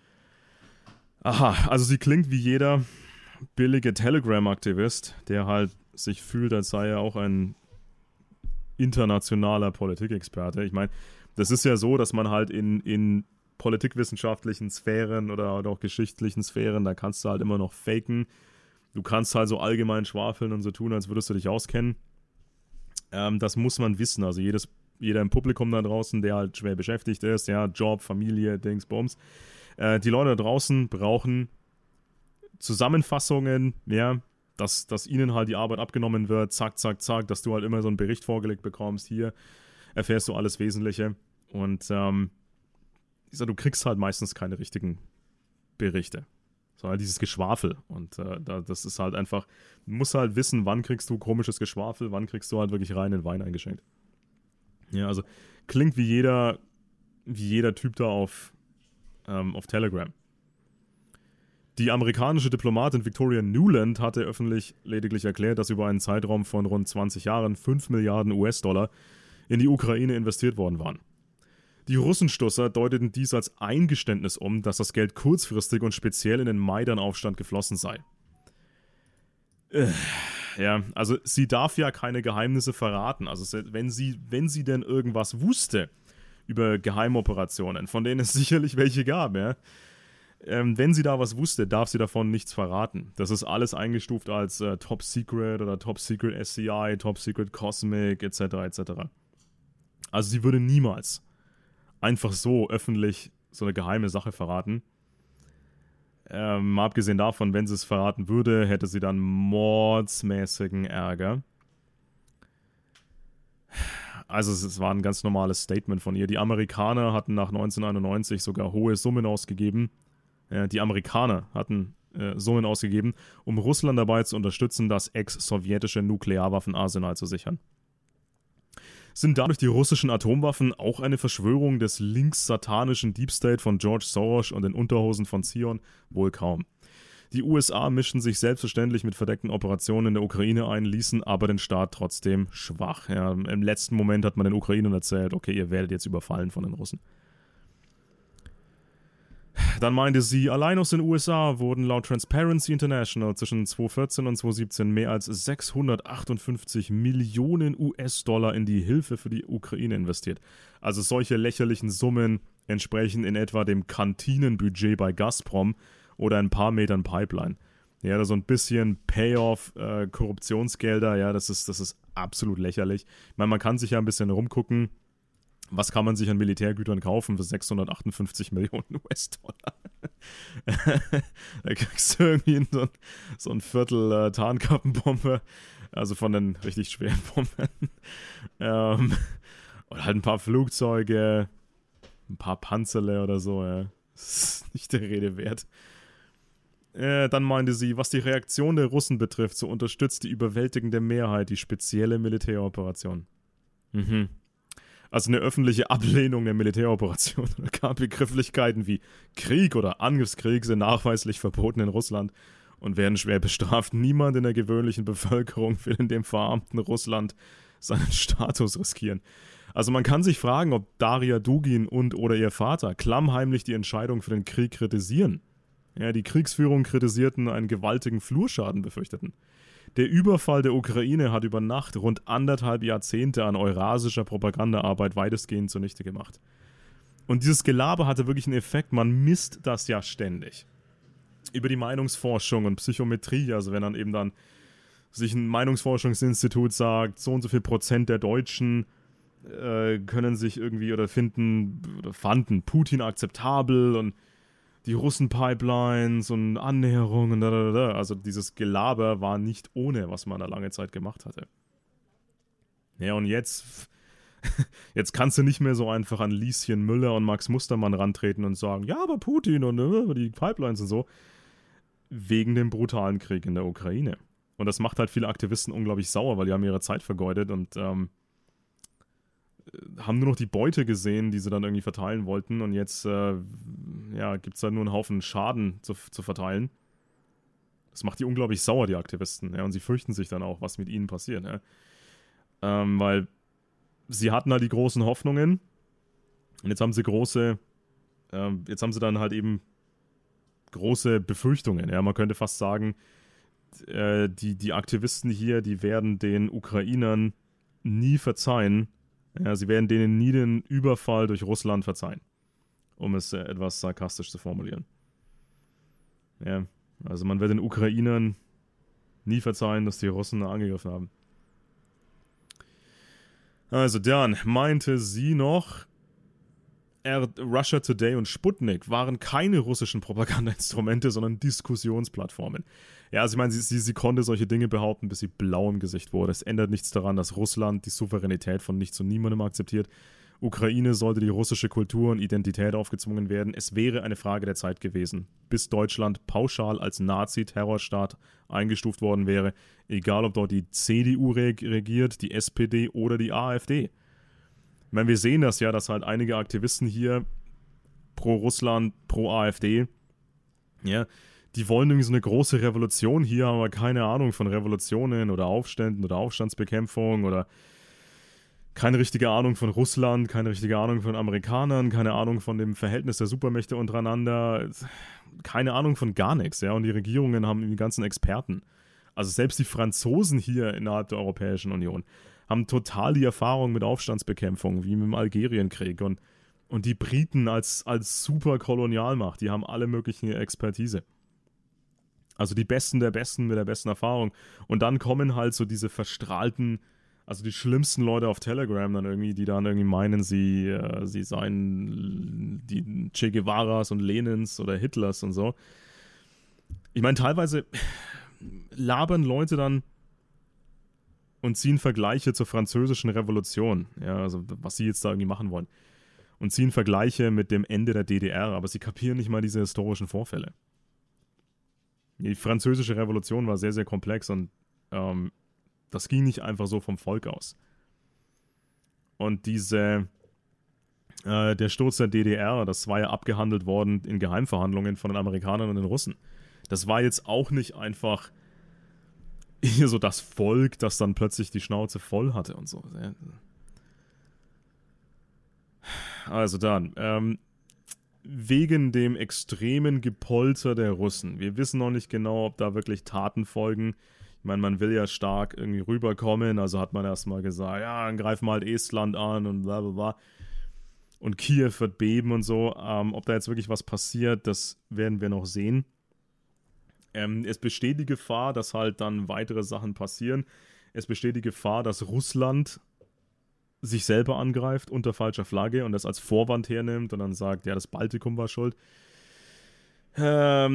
Aha, also sie klingt wie jeder billige Telegram-Aktivist, der halt sich fühlt, als sei er auch ein internationaler Politikexperte. Ich meine, das ist ja so, dass man halt in politikwissenschaftlichen Sphären oder auch geschichtlichen Sphären, da kannst du halt immer noch faken. Du kannst halt so allgemein schwafeln und so tun, als würdest du dich auskennen. Das muss man wissen. Also jeder im Publikum da draußen, der halt schwer beschäftigt ist, ja, Job, Familie, Dings, Bums. Die Leute da draußen brauchen Zusammenfassungen, ja, dass ihnen halt die Arbeit abgenommen wird, zack, zack, zack, dass du halt immer so einen Bericht vorgelegt bekommst. Hier erfährst du alles Wesentliche. Und du kriegst halt meistens keine richtigen Berichte. Sondern dieses Geschwafel. Und das ist halt einfach, du musst halt wissen, wann kriegst du komisches Geschwafel, wann kriegst du halt wirklich reinen Wein eingeschenkt. Ja, also klingt wie jeder Typ da auf Telegram. Die amerikanische Diplomatin Victoria Nuland hatte öffentlich lediglich erklärt, dass über einen Zeitraum von rund 20 Jahren 5 Milliarden US-Dollar in die Ukraine investiert worden waren. Die Russenstusser deuteten dies als Eingeständnis um, dass das Geld kurzfristig und speziell in den Maidan-Aufstand geflossen sei. Ja, also sie darf ja keine Geheimnisse verraten. Also wenn sie denn irgendwas wusste über Geheimoperationen, von denen es sicherlich welche gab, ja, wenn sie da was wusste, darf sie davon nichts verraten. Das ist alles eingestuft als Top Secret oder Top Secret SCI, Top Secret Cosmic, etc. etc. Also sie würde niemals einfach so öffentlich so eine geheime Sache verraten. Mal abgesehen davon, wenn sie es verraten würde, hätte sie dann mordsmäßigen Ärger. Also es war ein ganz normales Statement von ihr. Die Amerikaner hatten nach 1991 sogar hohe Summen ausgegeben. Die Amerikaner hatten Summen ausgegeben, um Russland dabei zu unterstützen, das ex-sowjetische Nuklearwaffenarsenal zu sichern. Sind dadurch die russischen Atomwaffen auch eine Verschwörung des links-satanischen Deep State von George Soros und den Unterhosen von Zion? Wohl kaum. Die USA mischten sich selbstverständlich mit verdeckten Operationen in der Ukraine ein, ließen aber den Staat trotzdem schwach. Ja, im letzten Moment hat man den Ukrainern erzählt, okay, ihr werdet jetzt überfallen von den Russen. Dann meinte sie, allein aus den USA wurden laut Transparency International zwischen 2014 und 2017 mehr als 658 Millionen US-Dollar in die Hilfe für die Ukraine investiert. Also solche lächerlichen Summen entsprechen in etwa dem Kantinenbudget bei Gazprom oder ein paar Metern Pipeline. Ja, da so ein bisschen Payoff, Korruptionsgelder, ja, das ist absolut lächerlich. Ich meine, man kann sich ja ein bisschen rumgucken. Was kann man sich an Militärgütern kaufen für 658 Millionen US-Dollar? Da kriegst du irgendwie so ein Viertel Tarnkappenbombe, also von den richtig schweren Bomben. Oder halt ein paar Flugzeuge, ein paar Panzerle oder so, ja. Das ist nicht der Rede wert. Dann meinte sie, was die Reaktion der Russen betrifft, so unterstützt die überwältigende Mehrheit die spezielle Militäroperation. Also eine öffentliche Ablehnung der Militäroperation oder gar Begrifflichkeiten wie Krieg oder Angriffskrieg sind nachweislich verboten in Russland und werden schwer bestraft. Niemand in der gewöhnlichen Bevölkerung will in dem verarmten Russland seinen Status riskieren. Also man kann sich fragen, ob Daria Dugin und oder ihr Vater klammheimlich die Entscheidung für den Krieg kritisieren. Ja, die Kriegsführung kritisierten, einen gewaltigen Flurschaden befürchteten. Der Überfall der Ukraine hat über Nacht rund 1,5 Jahrzehnte an eurasischer Propagandaarbeit weitestgehend zunichte gemacht. Und dieses Gelaber hatte wirklich einen Effekt, man misst das ja ständig. Über die Meinungsforschung und Psychometrie, also wenn dann sich ein Meinungsforschungsinstitut sagt, so und so viel Prozent der Deutschen können sich irgendwie oder fanden Putin akzeptabel und die Russen-Pipelines und Annäherungen, also dieses Gelaber war nicht ohne, was man da lange Zeit gemacht hatte. Ja, und jetzt kannst du nicht mehr so einfach an Lieschen Müller und Max Mustermann rantreten und sagen, ja, aber Putin und die Pipelines und so, wegen dem brutalen Krieg in der Ukraine. Und das macht halt viele Aktivisten unglaublich sauer, weil die haben ihre Zeit vergeudet und haben nur noch die Beute gesehen, die sie dann irgendwie verteilen wollten und jetzt gibt es da nur einen Haufen Schaden zu verteilen. Das macht die unglaublich sauer, die Aktivisten, ja, und sie fürchten sich dann auch, was mit ihnen passiert, ja. Weil sie hatten halt die großen Hoffnungen und jetzt haben sie dann halt eben große Befürchtungen, ja, man könnte fast sagen, die Aktivisten hier, die werden den Ukrainern nie verzeihen. Ja, sie werden denen nie den Überfall durch Russland verzeihen, um es etwas sarkastisch zu formulieren. Ja, also man wird den Ukrainern Nie verzeihen, dass die Russen angegriffen haben. Also dann meinte sie noch, Russia Today und Sputnik waren keine russischen Propagandainstrumente, sondern Diskussionsplattformen. Ja, also ich meine, sie konnte solche Dinge behaupten, bis sie blau im Gesicht wurde. Es ändert nichts daran, dass Russland die Souveränität von nichts und niemandem akzeptiert. Ukraine sollte die russische Kultur und Identität aufgezwungen werden. Es wäre eine Frage der Zeit gewesen, bis Deutschland pauschal als Nazi-Terrorstaat eingestuft worden wäre, egal ob dort die CDU regiert, die SPD oder die AfD. Ich meine, wir sehen das ja, dass halt einige Aktivisten hier pro Russland, pro AfD, ja, die wollen irgendwie so eine große Revolution hier, haben aber keine Ahnung von Revolutionen oder Aufständen oder Aufstandsbekämpfung oder keine richtige Ahnung von Russland, keine richtige Ahnung von Amerikanern, keine Ahnung von dem Verhältnis der Supermächte untereinander, keine Ahnung von gar nichts, ja, und die Regierungen haben die ganzen Experten. Also selbst die Franzosen hier innerhalb der Europäischen Union haben total die Erfahrung mit Aufstandsbekämpfung, wie mit dem Algerienkrieg und die Briten als super Kolonialmacht, die haben alle möglichen Expertise. Also die Besten der Besten mit der besten Erfahrung. Und dann kommen halt so diese verstrahlten, also die schlimmsten Leute auf Telegram dann irgendwie, die dann irgendwie meinen, sie seien die Che Guevaras und Lenins oder Hitlers und so. Ich meine, teilweise labern Leute dann und ziehen Vergleiche zur französischen Revolution. Ja, also was sie jetzt da irgendwie machen wollen. Und ziehen Vergleiche mit dem Ende der DDR, aber sie kapieren nicht mal diese historischen Vorfälle. Die französische Revolution war sehr, sehr komplex und das ging nicht einfach so vom Volk aus. Und der Sturz der DDR, das war ja abgehandelt worden in Geheimverhandlungen von den Amerikanern und den Russen. Das war jetzt auch nicht einfach hier so das Volk, das dann plötzlich die Schnauze voll hatte und so. Also dann, wegen dem extremen Gepolter der Russen. Wir wissen noch nicht genau, ob da wirklich Taten folgen. Ich meine, man will ja stark irgendwie rüberkommen, also hat man erstmal gesagt, ja, dann greifen wir halt Estland an und bla bla bla. Und Kiew wird beben und so. Ob da jetzt wirklich was passiert, das werden wir noch sehen. Es besteht die Gefahr, dass halt dann weitere Sachen passieren. Es besteht die Gefahr, dass Russland sich selber angreift unter falscher Flagge und das als Vorwand hernimmt und dann sagt, ja, das Baltikum war schuld. Ja.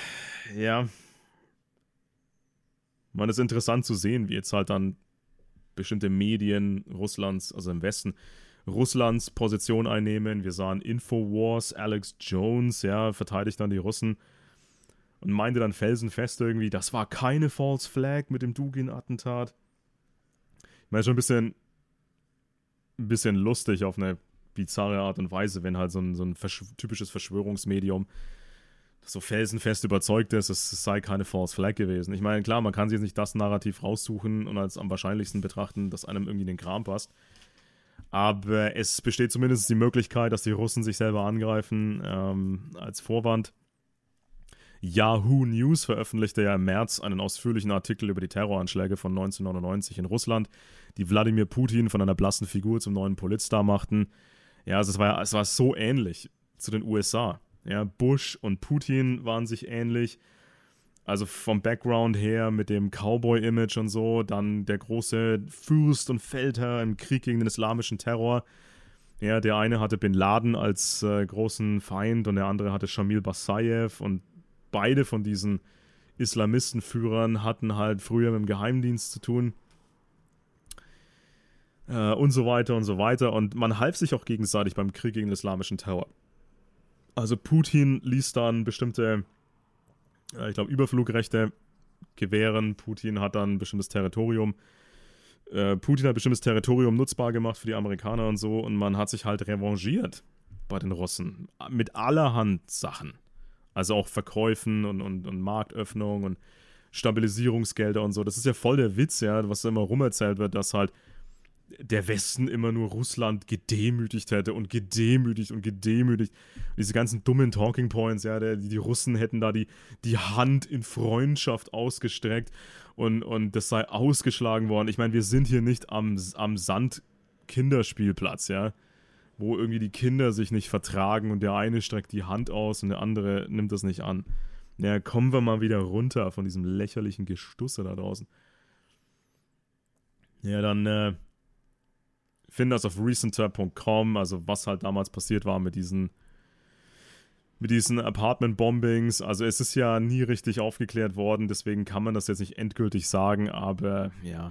Man ist interessant zu sehen, wie jetzt halt dann bestimmte Medien Russlands, also im Westen, Russlands Position einnehmen. Wir sahen Infowars, Alex Jones, ja, verteidigt dann die Russen und meinte dann felsenfest irgendwie, das war keine False Flag mit dem Dugin-Attentat. Ich meine, schon ein bisschen lustig auf eine bizarre Art und Weise, wenn halt so ein typisches Verschwörungsmedium so felsenfest überzeugt ist, es sei keine False Flag gewesen. Ich meine, klar, man kann sich jetzt nicht das Narrativ raussuchen und als am wahrscheinlichsten betrachten, dass einem irgendwie in den Kram passt. Aber es besteht zumindest die Möglichkeit, dass die Russen sich selber angreifen, als Vorwand. Yahoo News veröffentlichte ja im März einen ausführlichen Artikel über die Terroranschläge von 1999 in Russland, die Wladimir Putin von einer blassen Figur zum neuen Politstar machten. Ja, also es war so ähnlich zu den USA. Ja, Bush und Putin waren sich ähnlich. Also vom Background her mit dem Cowboy-Image und so. Dann der große Fürst und Feldherr im Krieg gegen den islamischen Terror. Ja, der eine hatte Bin Laden als großen Feind und der andere hatte Shamil Basayev. Und beide von diesen Islamistenführern hatten halt früher mit dem Geheimdienst zu tun. Und so weiter und so weiter. Und man half sich auch gegenseitig beim Krieg gegen den islamischen Terror. Also Putin ließ dann bestimmte, ich glaube, Überflugrechte gewähren. Putin hat bestimmtes Territorium nutzbar gemacht für die Amerikaner und so. Und man hat sich halt revanchiert bei den Russen. Mit allerhand Sachen. Also auch Verkäufen und Marktöffnung und Stabilisierungsgelder und so. Das ist ja voll der Witz, ja, was da immer rumerzählt wird, dass halt der Westen immer nur Russland gedemütigt hätte und gedemütigt. Diese ganzen dummen Talking Points, ja, die Russen hätten da die Hand in Freundschaft ausgestreckt und das sei ausgeschlagen worden. Ich meine, wir sind hier nicht am Sand-Kinderspielplatz, ja, wo irgendwie die Kinder sich nicht vertragen und der eine streckt die Hand aus und der andere nimmt das nicht an. Ja, kommen wir mal wieder runter von diesem lächerlichen Gestusse da draußen. Ja, dann finden das auf recenter.com, also was halt damals passiert war mit diesen Apartment-Bombings. Also es ist ja nie richtig aufgeklärt worden, deswegen kann man das jetzt nicht endgültig sagen, aber ja,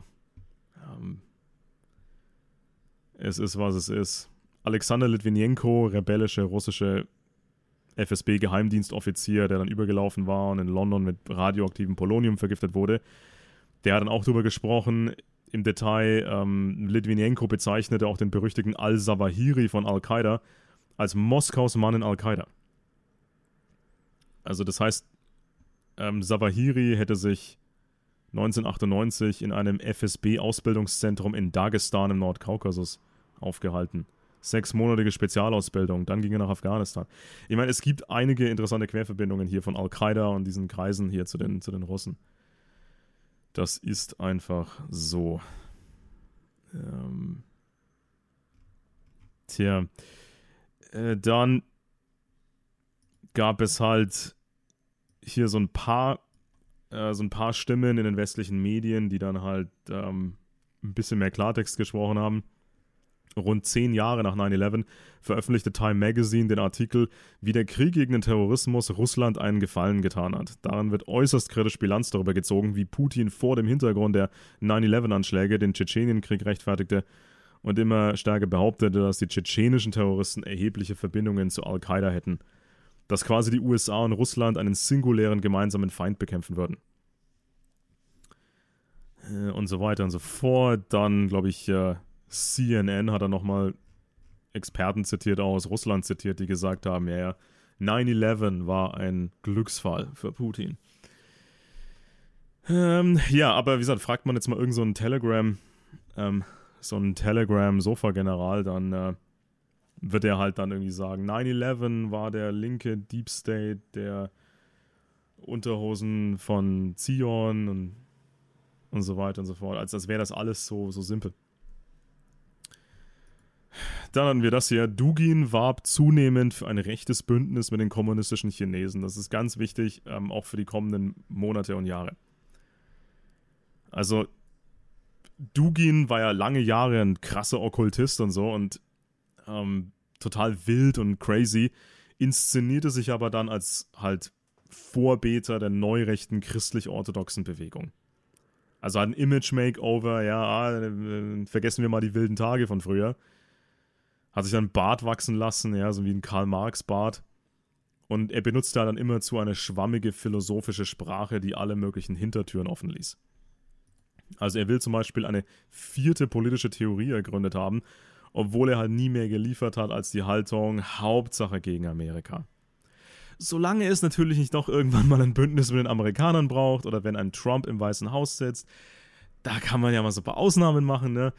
es ist, was es ist. Alexander Litvinenko, rebellische russische FSB-Geheimdienstoffizier, der dann übergelaufen war und in London mit radioaktivem Polonium vergiftet wurde, der hat dann auch darüber gesprochen, im Detail. Litvinenko bezeichnete auch den berüchtigten Al-Zawahiri von Al-Qaida als Moskaus Mann in Al-Qaida. Also das heißt, Zawahiri hätte sich 1998 in einem FSB-Ausbildungszentrum in Dagestan im Nordkaukasus aufgehalten. 6-monatige Spezialausbildung, dann ging er nach Afghanistan. Ich meine, es gibt einige interessante Querverbindungen hier von Al-Qaida und diesen Kreisen hier zu den Russen. Das ist einfach so. Dann gab es halt hier so ein paar Stimmen in den westlichen Medien, die dann halt ein bisschen mehr Klartext gesprochen haben. Rund 10 Jahre nach 9/11 veröffentlichte Time Magazine den Artikel, wie der Krieg gegen den Terrorismus Russland einen Gefallen getan hat. Daran wird äußerst kritisch Bilanz darüber gezogen, wie Putin vor dem Hintergrund der 9/11-Anschläge den Tschetschenienkrieg rechtfertigte und immer stärker behauptete, dass die tschetschenischen Terroristen erhebliche Verbindungen zu Al-Qaida hätten. Dass quasi die USA und Russland einen singulären gemeinsamen Feind bekämpfen würden. Und so weiter und so fort. Dann, glaube ich, CNN hat er nochmal Experten zitiert, auch aus Russland zitiert, die gesagt haben, ja, 9/11 war ein Glücksfall für Putin. Ja, aber wie gesagt, fragt man jetzt mal irgend so einen Telegram-Sofa-General, dann wird er halt dann irgendwie sagen, 9/11 war der linke Deep State, der Unterhosen von Zion und so weiter und so fort. Als wäre das alles so simpel. Dann hatten wir das hier. Dugin warb zunehmend für ein rechtes Bündnis mit den kommunistischen Chinesen. Das ist ganz wichtig, auch für die kommenden Monate und Jahre. Also, Dugin war ja lange Jahre ein krasser Okkultist und so und total wild und crazy, inszenierte sich aber dann als halt Vorbeter der neurechten christlich-orthodoxen Bewegung. Also ein Image-Makeover, vergessen wir mal die wilden Tage von früher. Hat sich dann einen Bart wachsen lassen, ja, so wie ein Karl-Marx-Bart. Und er benutzte dann immerzu eine schwammige philosophische Sprache, die alle möglichen Hintertüren offen ließ. Also er will zum Beispiel eine 4. politische Theorie ergründet haben, obwohl er halt nie mehr geliefert hat als die Haltung Hauptsache gegen Amerika. Solange es natürlich nicht doch irgendwann mal ein Bündnis mit den Amerikanern braucht oder wenn ein Trump im Weißen Haus sitzt, da kann man ja mal so ein paar Ausnahmen machen, ne?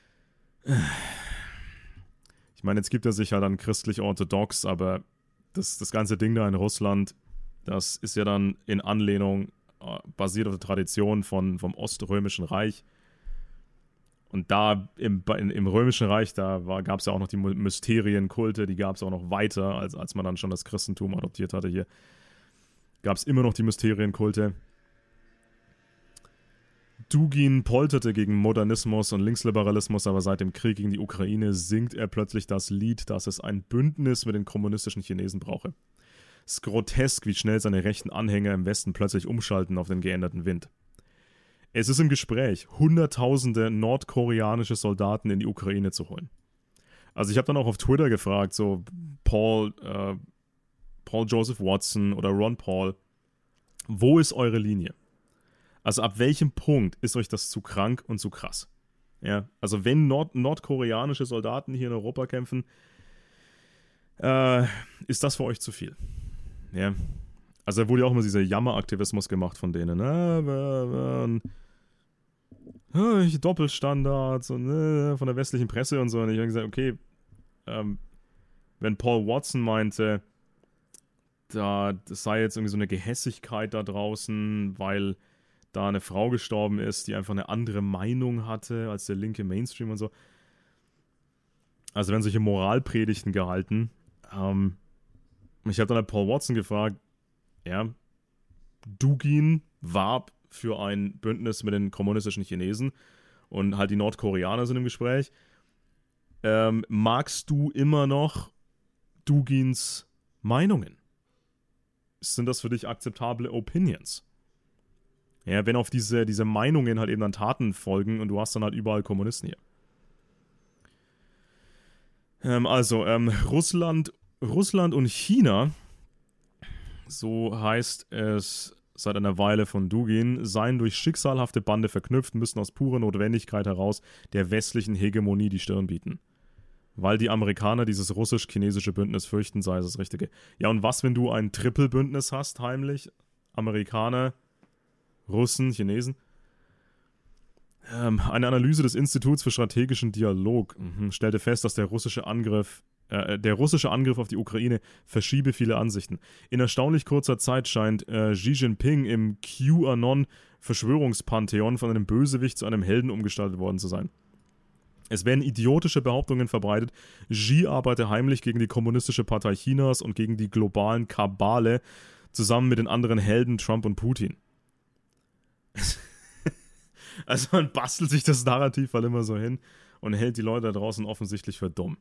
Ich meine, jetzt gibt er sich ja dann christlich-orthodox, aber das ganze Ding da in Russland, das ist ja dann in Anlehnung, basiert auf der Tradition vom Oströmischen Reich. Und da im Römischen Reich, gab es ja auch noch die Mysterienkulte, die gab es auch noch weiter, als man dann schon das Christentum adoptiert hatte hier. Gab es immer noch die Mysterienkulte. Dugin polterte gegen Modernismus und Linksliberalismus, aber seit dem Krieg gegen die Ukraine singt er plötzlich das Lied, dass es ein Bündnis mit den kommunistischen Chinesen brauche. Es ist grotesk, wie schnell seine rechten Anhänger im Westen plötzlich umschalten auf den geänderten Wind. Es ist im Gespräch, Hunderttausende nordkoreanische Soldaten in die Ukraine zu holen. Also ich habe dann auch auf Twitter gefragt, so Paul Joseph Watson oder Ron Paul, wo ist eure Linie? Also ab welchem Punkt ist euch das zu krank und zu krass? Ja, also wenn nordkoreanische Soldaten hier in Europa kämpfen, ist das für euch zu viel? Ja, also da wurde ja auch immer dieser Jammeraktivismus gemacht von denen. Doppelstandards und von der westlichen Presse und so. Und ich habe gesagt, okay, wenn Paul Watson meinte, das sei jetzt irgendwie so eine Gehässigkeit da draußen, weil da eine Frau gestorben ist, die einfach eine andere Meinung hatte als der linke Mainstream und so. Also werden solche Moralpredigten gehalten. Ich habe dann halt Paul Watson gefragt, Ja, Dugin warb für ein Bündnis mit den kommunistischen Chinesen und halt die Nordkoreaner sind im Gespräch. Magst du immer noch Dugins Meinungen? Sind das für dich akzeptable Opinions? Ja, wenn auf diese Meinungen halt eben dann Taten folgen und du hast dann halt überall Kommunisten hier. Russland und China, so heißt es seit einer Weile von Dugin, seien durch schicksalhafte Bande verknüpft, müssen aus purer Notwendigkeit heraus der westlichen Hegemonie die Stirn bieten. Weil die Amerikaner dieses russisch-chinesische Bündnis fürchten, sei es das Richtige. Ja, und was, wenn du ein Triple-Bündnis hast, heimlich? Amerikaner, Russen, Chinesen? Eine Analyse des Instituts für strategischen Dialog stellte fest, dass der russische Angriff auf die Ukraine verschiebe viele Ansichten. In erstaunlich kurzer Zeit scheint Xi Jinping im QAnon-Verschwörungspantheon von einem Bösewicht zu einem Helden umgestaltet worden zu sein. Es werden idiotische Behauptungen verbreitet, Xi arbeite heimlich gegen die Kommunistische Partei Chinas und gegen die globalen Kabale zusammen mit den anderen Helden Trump und Putin. Also man bastelt sich das Narrativ halt immer so hin und hält die Leute da draußen offensichtlich für dumm.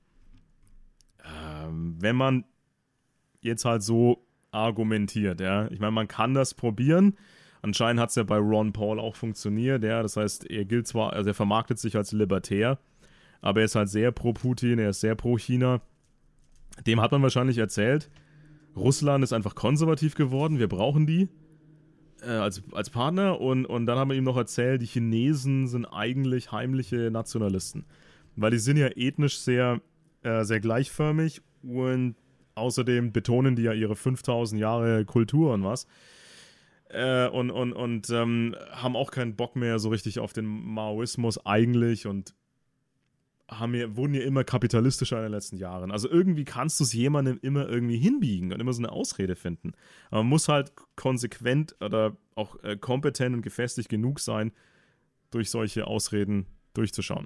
Wenn man jetzt halt so argumentiert, ja, ich meine, man kann das probieren. Anscheinend hat es ja bei Ron Paul auch funktioniert, ja, das heißt, er gilt zwar, also er vermarktet sich als libertär, aber er ist halt sehr pro Putin, er ist sehr pro China. Dem hat man wahrscheinlich erzählt, Russland ist einfach konservativ geworden, wir brauchen die als Partner und dann haben wir ihm noch erzählt, die Chinesen sind eigentlich heimliche Nationalisten. Weil die sind ja ethnisch sehr gleichförmig und außerdem betonen die ja ihre 5000 Jahre Kultur und was. Und haben auch keinen Bock mehr so richtig auf den Maoismus eigentlich und wurden ja immer kapitalistischer in den letzten Jahren. Also irgendwie kannst du es jemandem immer irgendwie hinbiegen und immer so eine Ausrede finden. Aber man muss halt konsequent oder auch kompetent und gefestigt genug sein, durch solche Ausreden durchzuschauen.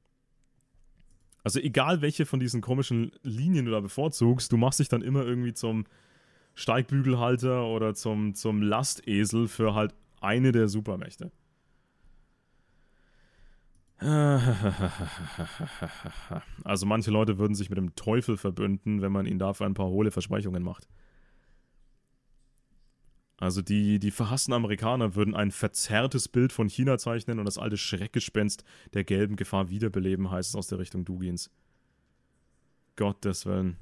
Also egal, welche von diesen komischen Linien du da bevorzugst, du machst dich dann immer irgendwie zum Steigbügelhalter oder zum Lastesel für halt eine der Supermächte. Also manche Leute würden sich mit dem Teufel verbünden, wenn man ihnen dafür ein paar hohle Versprechungen macht. Also die verhassten Amerikaner würden ein verzerrtes Bild von China zeichnen und das alte Schreckgespenst der gelben Gefahr wiederbeleben, heißt es aus der Richtung Dugins. Gottes Willen.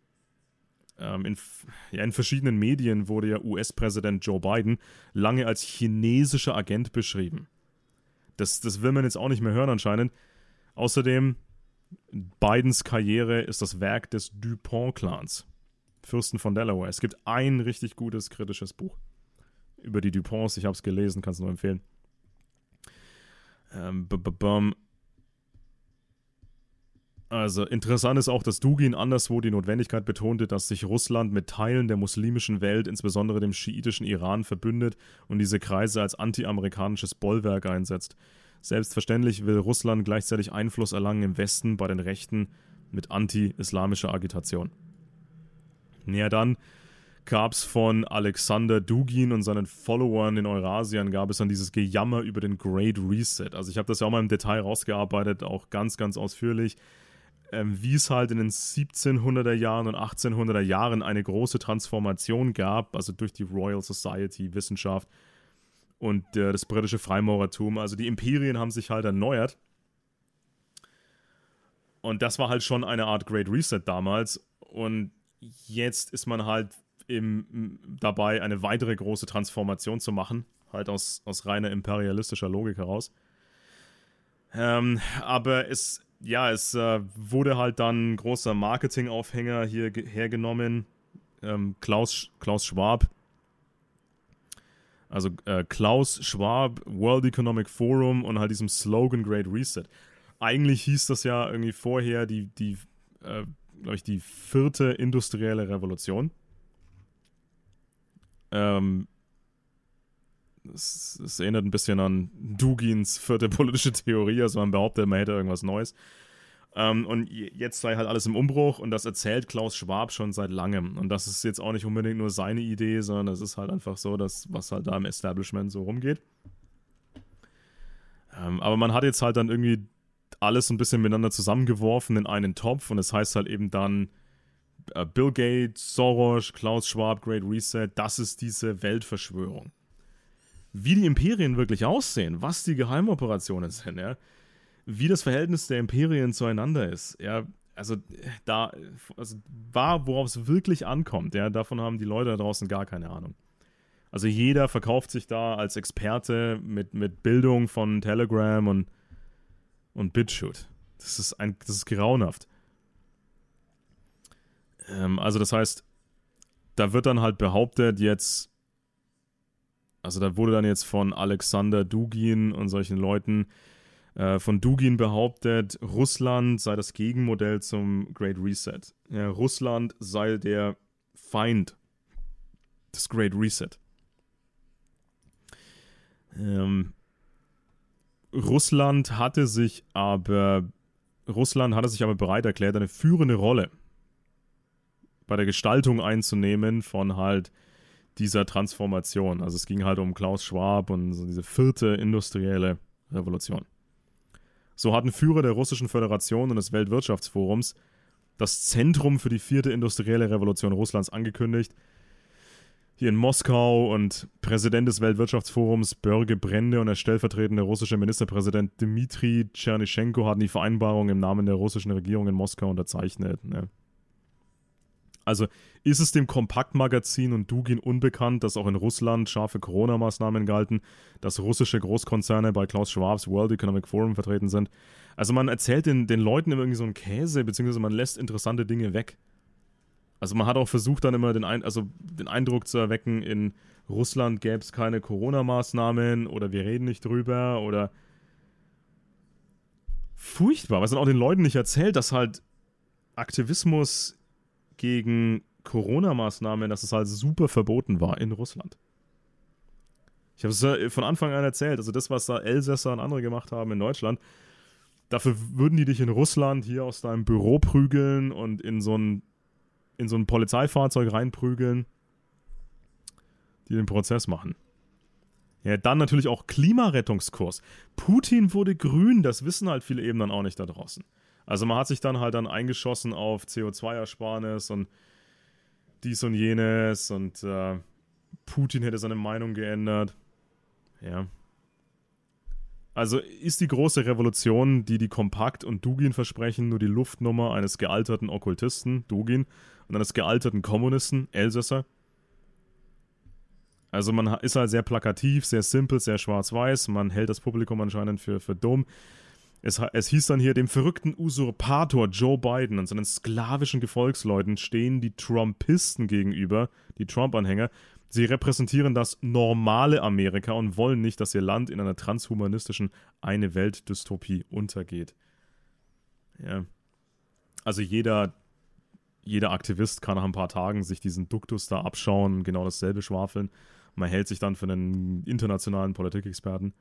In verschiedenen Medien wurde ja US-Präsident Joe Biden lange als chinesischer Agent beschrieben. Das will man jetzt auch nicht mehr hören anscheinend. Außerdem, Bidens Karriere ist das Werk des DuPont-Clans. Fürsten von Delaware. Es gibt ein richtig gutes kritisches Buch über die DuPonts. Ich habe es gelesen, kann es nur empfehlen. Also interessant ist auch, dass Dugin anderswo die Notwendigkeit betonte, dass sich Russland mit Teilen der muslimischen Welt, insbesondere dem schiitischen Iran, verbündet und diese Kreise als anti-amerikanisches Bollwerk einsetzt. Selbstverständlich will Russland gleichzeitig Einfluss erlangen im Westen bei den Rechten mit anti-islamischer Agitation. Ja, dann gab es von Alexander Dugin und seinen Followern in Eurasien gab es dann dieses Gejammer über den Great Reset. Also ich habe das ja auch mal im Detail rausgearbeitet, auch ganz, ganz ausführlich, wie es halt in den 1700er Jahren und 1800er Jahren eine große Transformation gab, also durch die Royal Society, Wissenschaft und das britische Freimaurertum. Also die Imperien haben sich halt erneuert. Und das war halt schon eine Art Great Reset damals. Und jetzt ist man halt dabei, eine weitere große Transformation zu machen, halt aus reiner imperialistischer Logik heraus. Aber es wurde halt dann ein großer Marketingaufhänger hier hergenommen. Klaus Schwab. Also Klaus Schwab, World Economic Forum und halt diesem Slogan Great Reset. Eigentlich hieß das ja irgendwie vorher glaube ich, die 4. industrielle Revolution. Es erinnert ein bisschen an Dugins 4. politische Theorie, also man behauptet, man hätte irgendwas Neues. Und jetzt sei halt alles im Umbruch und das erzählt Klaus Schwab schon seit langem. Und das ist jetzt auch nicht unbedingt nur seine Idee, sondern das ist halt einfach so, dass, was halt da im Establishment so rumgeht. Aber man hat jetzt halt dann irgendwie alles ein bisschen miteinander zusammengeworfen in einen Topf und es heißt halt eben dann Bill Gates, Soros, Klaus Schwab, Great Reset, das ist diese Weltverschwörung. Wie die Imperien wirklich aussehen, was die Geheimoperationen sind, ja, wie das Verhältnis der Imperien zueinander ist, ja, also worauf es wirklich ankommt, ja, davon haben die Leute da draußen gar keine Ahnung. Also jeder verkauft sich da als Experte mit Bildung von Telegram und BitChute. Das ist grauenhaft. Also das heißt, da wird dann halt behauptet jetzt, also da wurde dann jetzt von Alexander Dugin und solchen Leuten von Dugin behauptet, Russland sei das Gegenmodell zum Great Reset. Ja, Russland sei der Feind des Great Reset. Russland hatte sich aber bereit erklärt, eine führende Rolle bei der Gestaltung einzunehmen von halt dieser Transformation. Also es ging halt um Klaus Schwab und so diese 4. industrielle Revolution. So hatten Führer der Russischen Föderation und des Weltwirtschaftsforums das Zentrum für die 4. industrielle Revolution Russlands angekündigt. Hier in Moskau, und Präsident des Weltwirtschaftsforums Börge Brende und der stellvertretende russische Ministerpräsident Dmitri Tschernyschenko hatten die Vereinbarung im Namen der russischen Regierung in Moskau unterzeichnet. Ne? Also ist es dem Kompaktmagazin und Dugin unbekannt, dass auch in Russland scharfe Corona-Maßnahmen galten, dass russische Großkonzerne bei Klaus Schwabs World Economic Forum vertreten sind. Also man erzählt den Leuten immer irgendwie so einen Käse, beziehungsweise man lässt interessante Dinge weg. Also man hat auch versucht dann immer den Eindruck zu erwecken, in Russland gäbe es keine Corona-Maßnahmen oder wir reden nicht drüber oder furchtbar, was dann auch den Leuten nicht erzählt, dass halt Aktivismus gegen Corona-Maßnahmen, dass es halt super verboten war in Russland. Ich habe es ja von Anfang an erzählt, also das, was da Elsässer und andere gemacht haben in Deutschland, dafür würden die dich in Russland hier aus deinem Büro prügeln und in so ein Polizeifahrzeug reinprügeln, die den Prozess machen. Ja, dann natürlich auch Klimarettungskurs. Putin wurde grün, das wissen halt viele eben dann auch nicht da draußen. Also man hat sich dann halt eingeschossen auf CO2-Ersparnis und dies und jenes und Putin hätte seine Meinung geändert. Ja. Also ist die große Revolution, die Kompakt und Dugin versprechen, nur die Luftnummer eines gealterten Okkultisten, Dugin, und eines gealterten Kommunisten, Elsässer. Also man ist halt sehr plakativ, sehr simpel, sehr schwarz-weiß. Man hält das Publikum anscheinend für dumm. Es hieß dann hier, dem verrückten Usurpator Joe Biden und seinen sklavischen Gefolgsleuten stehen die Trumpisten gegenüber, die Trump-Anhänger. Sie repräsentieren das normale Amerika und wollen nicht, dass ihr Land in einer transhumanistischen Eine-Welt-Dystopie untergeht. Ja. Also jeder Aktivist kann nach ein paar Tagen sich diesen Duktus da abschauen, genau dasselbe schwafeln. Man hält sich dann für einen internationalen Politikexperten.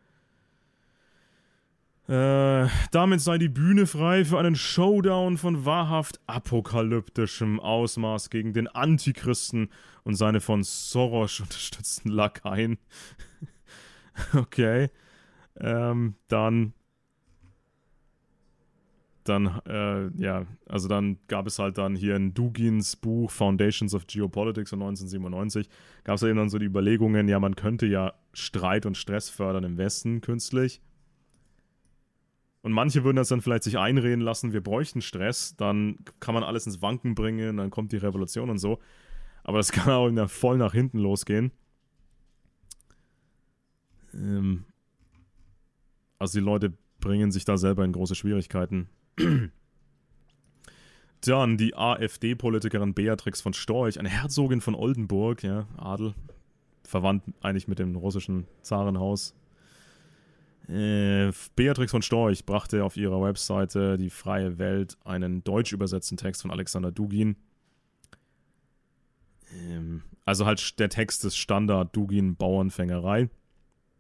Damit sei die Bühne frei für einen Showdown von wahrhaft apokalyptischem Ausmaß gegen den Antichristen und seine von Soros unterstützten Lakaien. Okay. Dann gab es halt dann hier in Dugins Buch Foundations of Geopolitics von 1997, gab es eben dann so die Überlegungen, ja, man könnte ja Streit und Stress fördern im Westen künstlich. Und manche würden das dann vielleicht sich einreden lassen, wir bräuchten Stress, dann kann man alles ins Wanken bringen, dann kommt die Revolution und so. Aber das kann auch voll nach hinten losgehen. Also die Leute bringen sich da selber in große Schwierigkeiten. Dann die AfD-Politikerin Beatrix von Storch, eine Herzogin von Oldenburg, ja, Adel, verwandt eigentlich mit dem russischen Zarenhaus. Beatrix von Storch brachte auf ihrer Webseite Die Freie Welt einen deutsch übersetzten Text von Alexander Dugin. Also halt der Text ist Standard Dugin Bauernfängerei.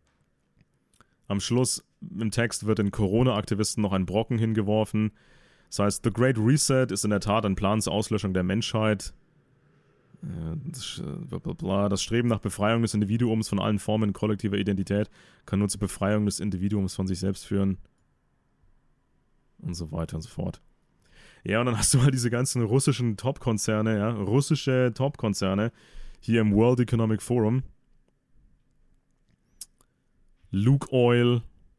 Am Schluss im Text wird den Corona-Aktivisten noch ein Brocken hingeworfen. Das heißt, The Great Reset ist in der Tat ein Plan zur Auslöschung der Menschheit. Das Streben nach Befreiung des Individuums von allen Formen kollektiver Identität kann nur zur Befreiung des Individuums von sich selbst führen. Und so weiter und so fort. Ja, und dann hast du halt diese ganzen russischen Top-Konzerne, ja, russische Top-Konzerne hier im World Economic Forum. Lukoil,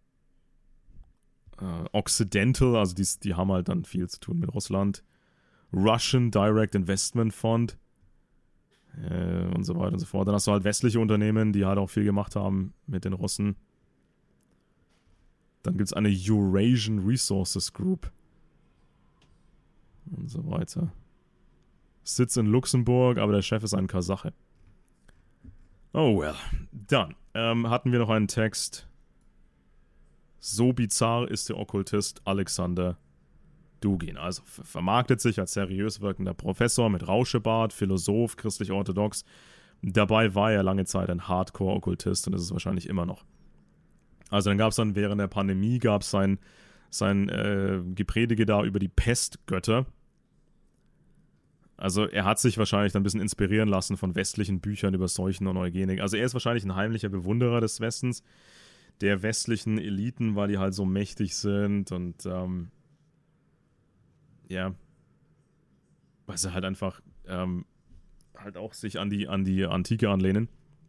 Occidental, also die haben halt dann viel zu tun mit Russland. Russian Direct Investment Fund. Und so weiter und so fort. Dann hast du halt westliche Unternehmen, die halt auch viel gemacht haben mit den Russen. Dann gibt es eine Eurasian Resources Group. Und so weiter. Sitz in Luxemburg, aber der Chef ist ein Kasache. Oh well. Dann hatten wir noch einen Text. So bizarr ist der Okkultist Alexander Dugin. Also vermarktet sich als seriös wirkender Professor mit Rauschebart, Philosoph, christlich-orthodox. Dabei war er lange Zeit ein Hardcore-Okkultist und ist es wahrscheinlich immer noch. Also dann gab es dann während der Pandemie sein Gepredige da über die Pestgötter. Also er hat sich wahrscheinlich dann ein bisschen inspirieren lassen von westlichen Büchern über Seuchen und Eugenik. Also er ist wahrscheinlich ein heimlicher Bewunderer des Westens, der westlichen Eliten, weil die halt so mächtig sind und ja, weil sie halt einfach halt auch sich an die Antike anlehnen.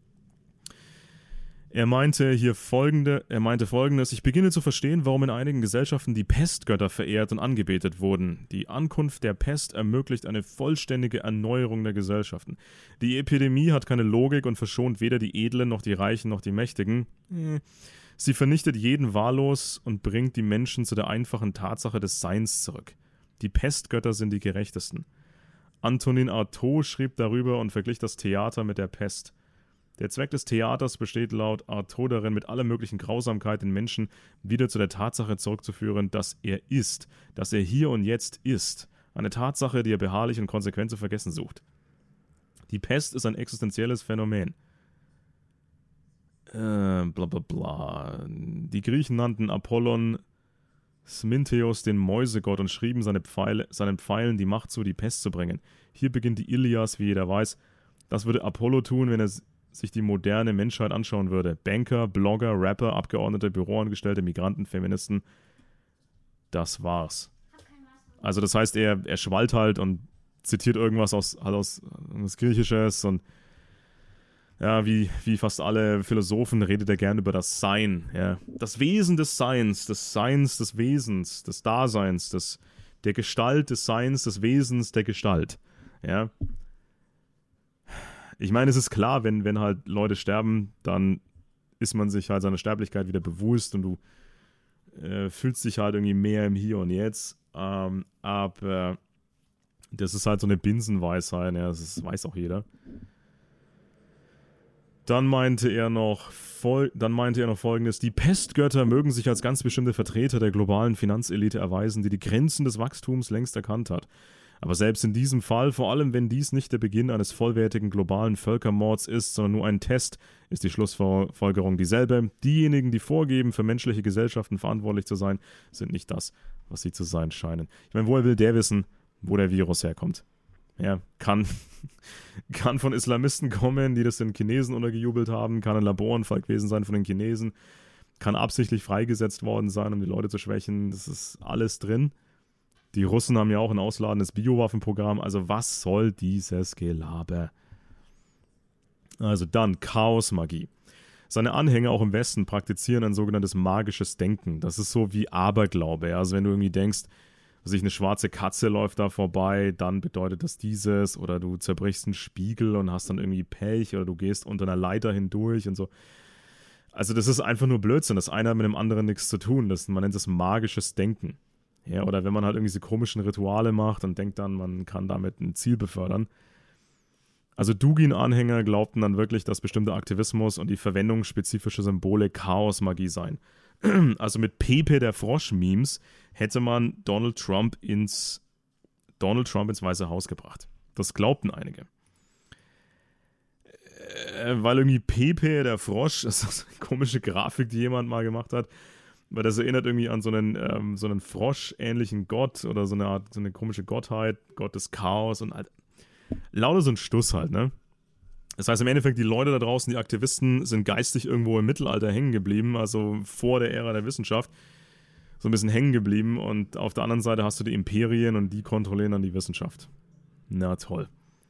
Er meinte folgendes: Ich beginne zu verstehen, warum in einigen Gesellschaften die Pestgötter verehrt und angebetet wurden. Die Ankunft der Pest ermöglicht eine vollständige Erneuerung der Gesellschaften. Die Epidemie hat keine Logik und verschont weder die Edlen noch die Reichen noch die Mächtigen. Sie vernichtet jeden wahllos und bringt die Menschen zu der einfachen Tatsache des Seins zurück. Die Pestgötter sind die gerechtesten. Antonin Artaud schrieb darüber und verglich das Theater mit der Pest. Der Zweck des Theaters besteht laut Artaud darin, mit aller möglichen Grausamkeit den Menschen wieder zu der Tatsache zurückzuführen, dass er ist, dass er hier und jetzt ist. Eine Tatsache, die er beharrlich und konsequent zu vergessen sucht. Die Pest ist ein existenzielles Phänomen. Bla bla bla. Die Griechen nannten Apollon Smintheos den Mäusegott und schrieben seinen Pfeilen die Macht zu, die Pest zu bringen. Hier beginnt die Ilias, wie jeder weiß. Das würde Apollo tun, wenn er sich die moderne Menschheit anschauen würde. Banker, Blogger, Rapper, Abgeordnete, Büroangestellte, Migranten, Feministen. Das war's. Also das heißt, er schwallt halt und zitiert irgendwas aus Griechisches und ja, wie fast alle Philosophen redet er gern über das Sein. Ja. Das Wesen des Seins des Wesens, des Daseins, der Gestalt des Seins, des Wesens der Gestalt. Ja. Ich meine, es ist klar, wenn halt Leute sterben, dann ist man sich halt seiner Sterblichkeit wieder bewusst und du fühlst dich halt irgendwie mehr im Hier und Jetzt. Aber das ist halt so eine Binsenweisheit, ja, das weiß auch jeder. Dann meinte er noch Folgendes: Die Pestgötter mögen sich als ganz bestimmte Vertreter der globalen Finanzelite erweisen, die die Grenzen des Wachstums längst erkannt hat. Aber selbst in diesem Fall, vor allem wenn dies nicht der Beginn eines vollwertigen globalen Völkermords ist, sondern nur ein Test, ist die Schlussfolgerung dieselbe. Diejenigen, die vorgeben, für menschliche Gesellschaften verantwortlich zu sein, sind nicht das, was sie zu sein scheinen. Ich meine, woher will der wissen, wo der Virus herkommt? Ja, kann von Islamisten kommen, die das den Chinesen untergejubelt haben, kann ein Laboranfall gewesen sein von den Chinesen, kann absichtlich freigesetzt worden sein, um die Leute zu schwächen. Das ist alles drin. Die Russen haben ja auch ein ausladendes Biowaffenprogramm. Also was soll dieses Gelaber? Also dann Chaosmagie. Seine Anhänger auch im Westen praktizieren ein sogenanntes magisches Denken. Das ist so wie Aberglaube. Also wenn du irgendwie denkst, eine schwarze Katze läuft da vorbei, dann bedeutet das dieses. Oder du zerbrichst einen Spiegel und hast dann irgendwie Pech. Oder du gehst unter einer Leiter hindurch und so. Also das ist einfach nur Blödsinn. Das eine hat mit dem anderen nichts zu tun. Man nennt das magisches Denken. Ja, oder wenn man halt irgendwie so komischen Rituale macht und denkt dann, man kann damit ein Ziel befördern. Also Dugin-Anhänger glaubten dann wirklich, dass bestimmter Aktivismus und die Verwendung spezifischer Symbole Chaosmagie seien. Also mit Pepe der Frosch-Memes hätte man Donald Trump ins Weiße Haus gebracht. Das glaubten einige. Weil irgendwie Pepe der Frosch, das ist eine komische Grafik, die jemand mal gemacht hat, weil das erinnert irgendwie an so einen Frosch-ähnlichen Gott oder so eine Art, so eine komische Gottheit, Gott des Chaos und halt lauter so ein Stuss halt, ne? Das heißt im Endeffekt, die Leute da draußen, die Aktivisten, sind geistig irgendwo im Mittelalter hängen geblieben, also vor der Ära der Wissenschaft, so ein bisschen hängen geblieben und auf der anderen Seite hast du die Imperien und die kontrollieren dann die Wissenschaft. Na toll.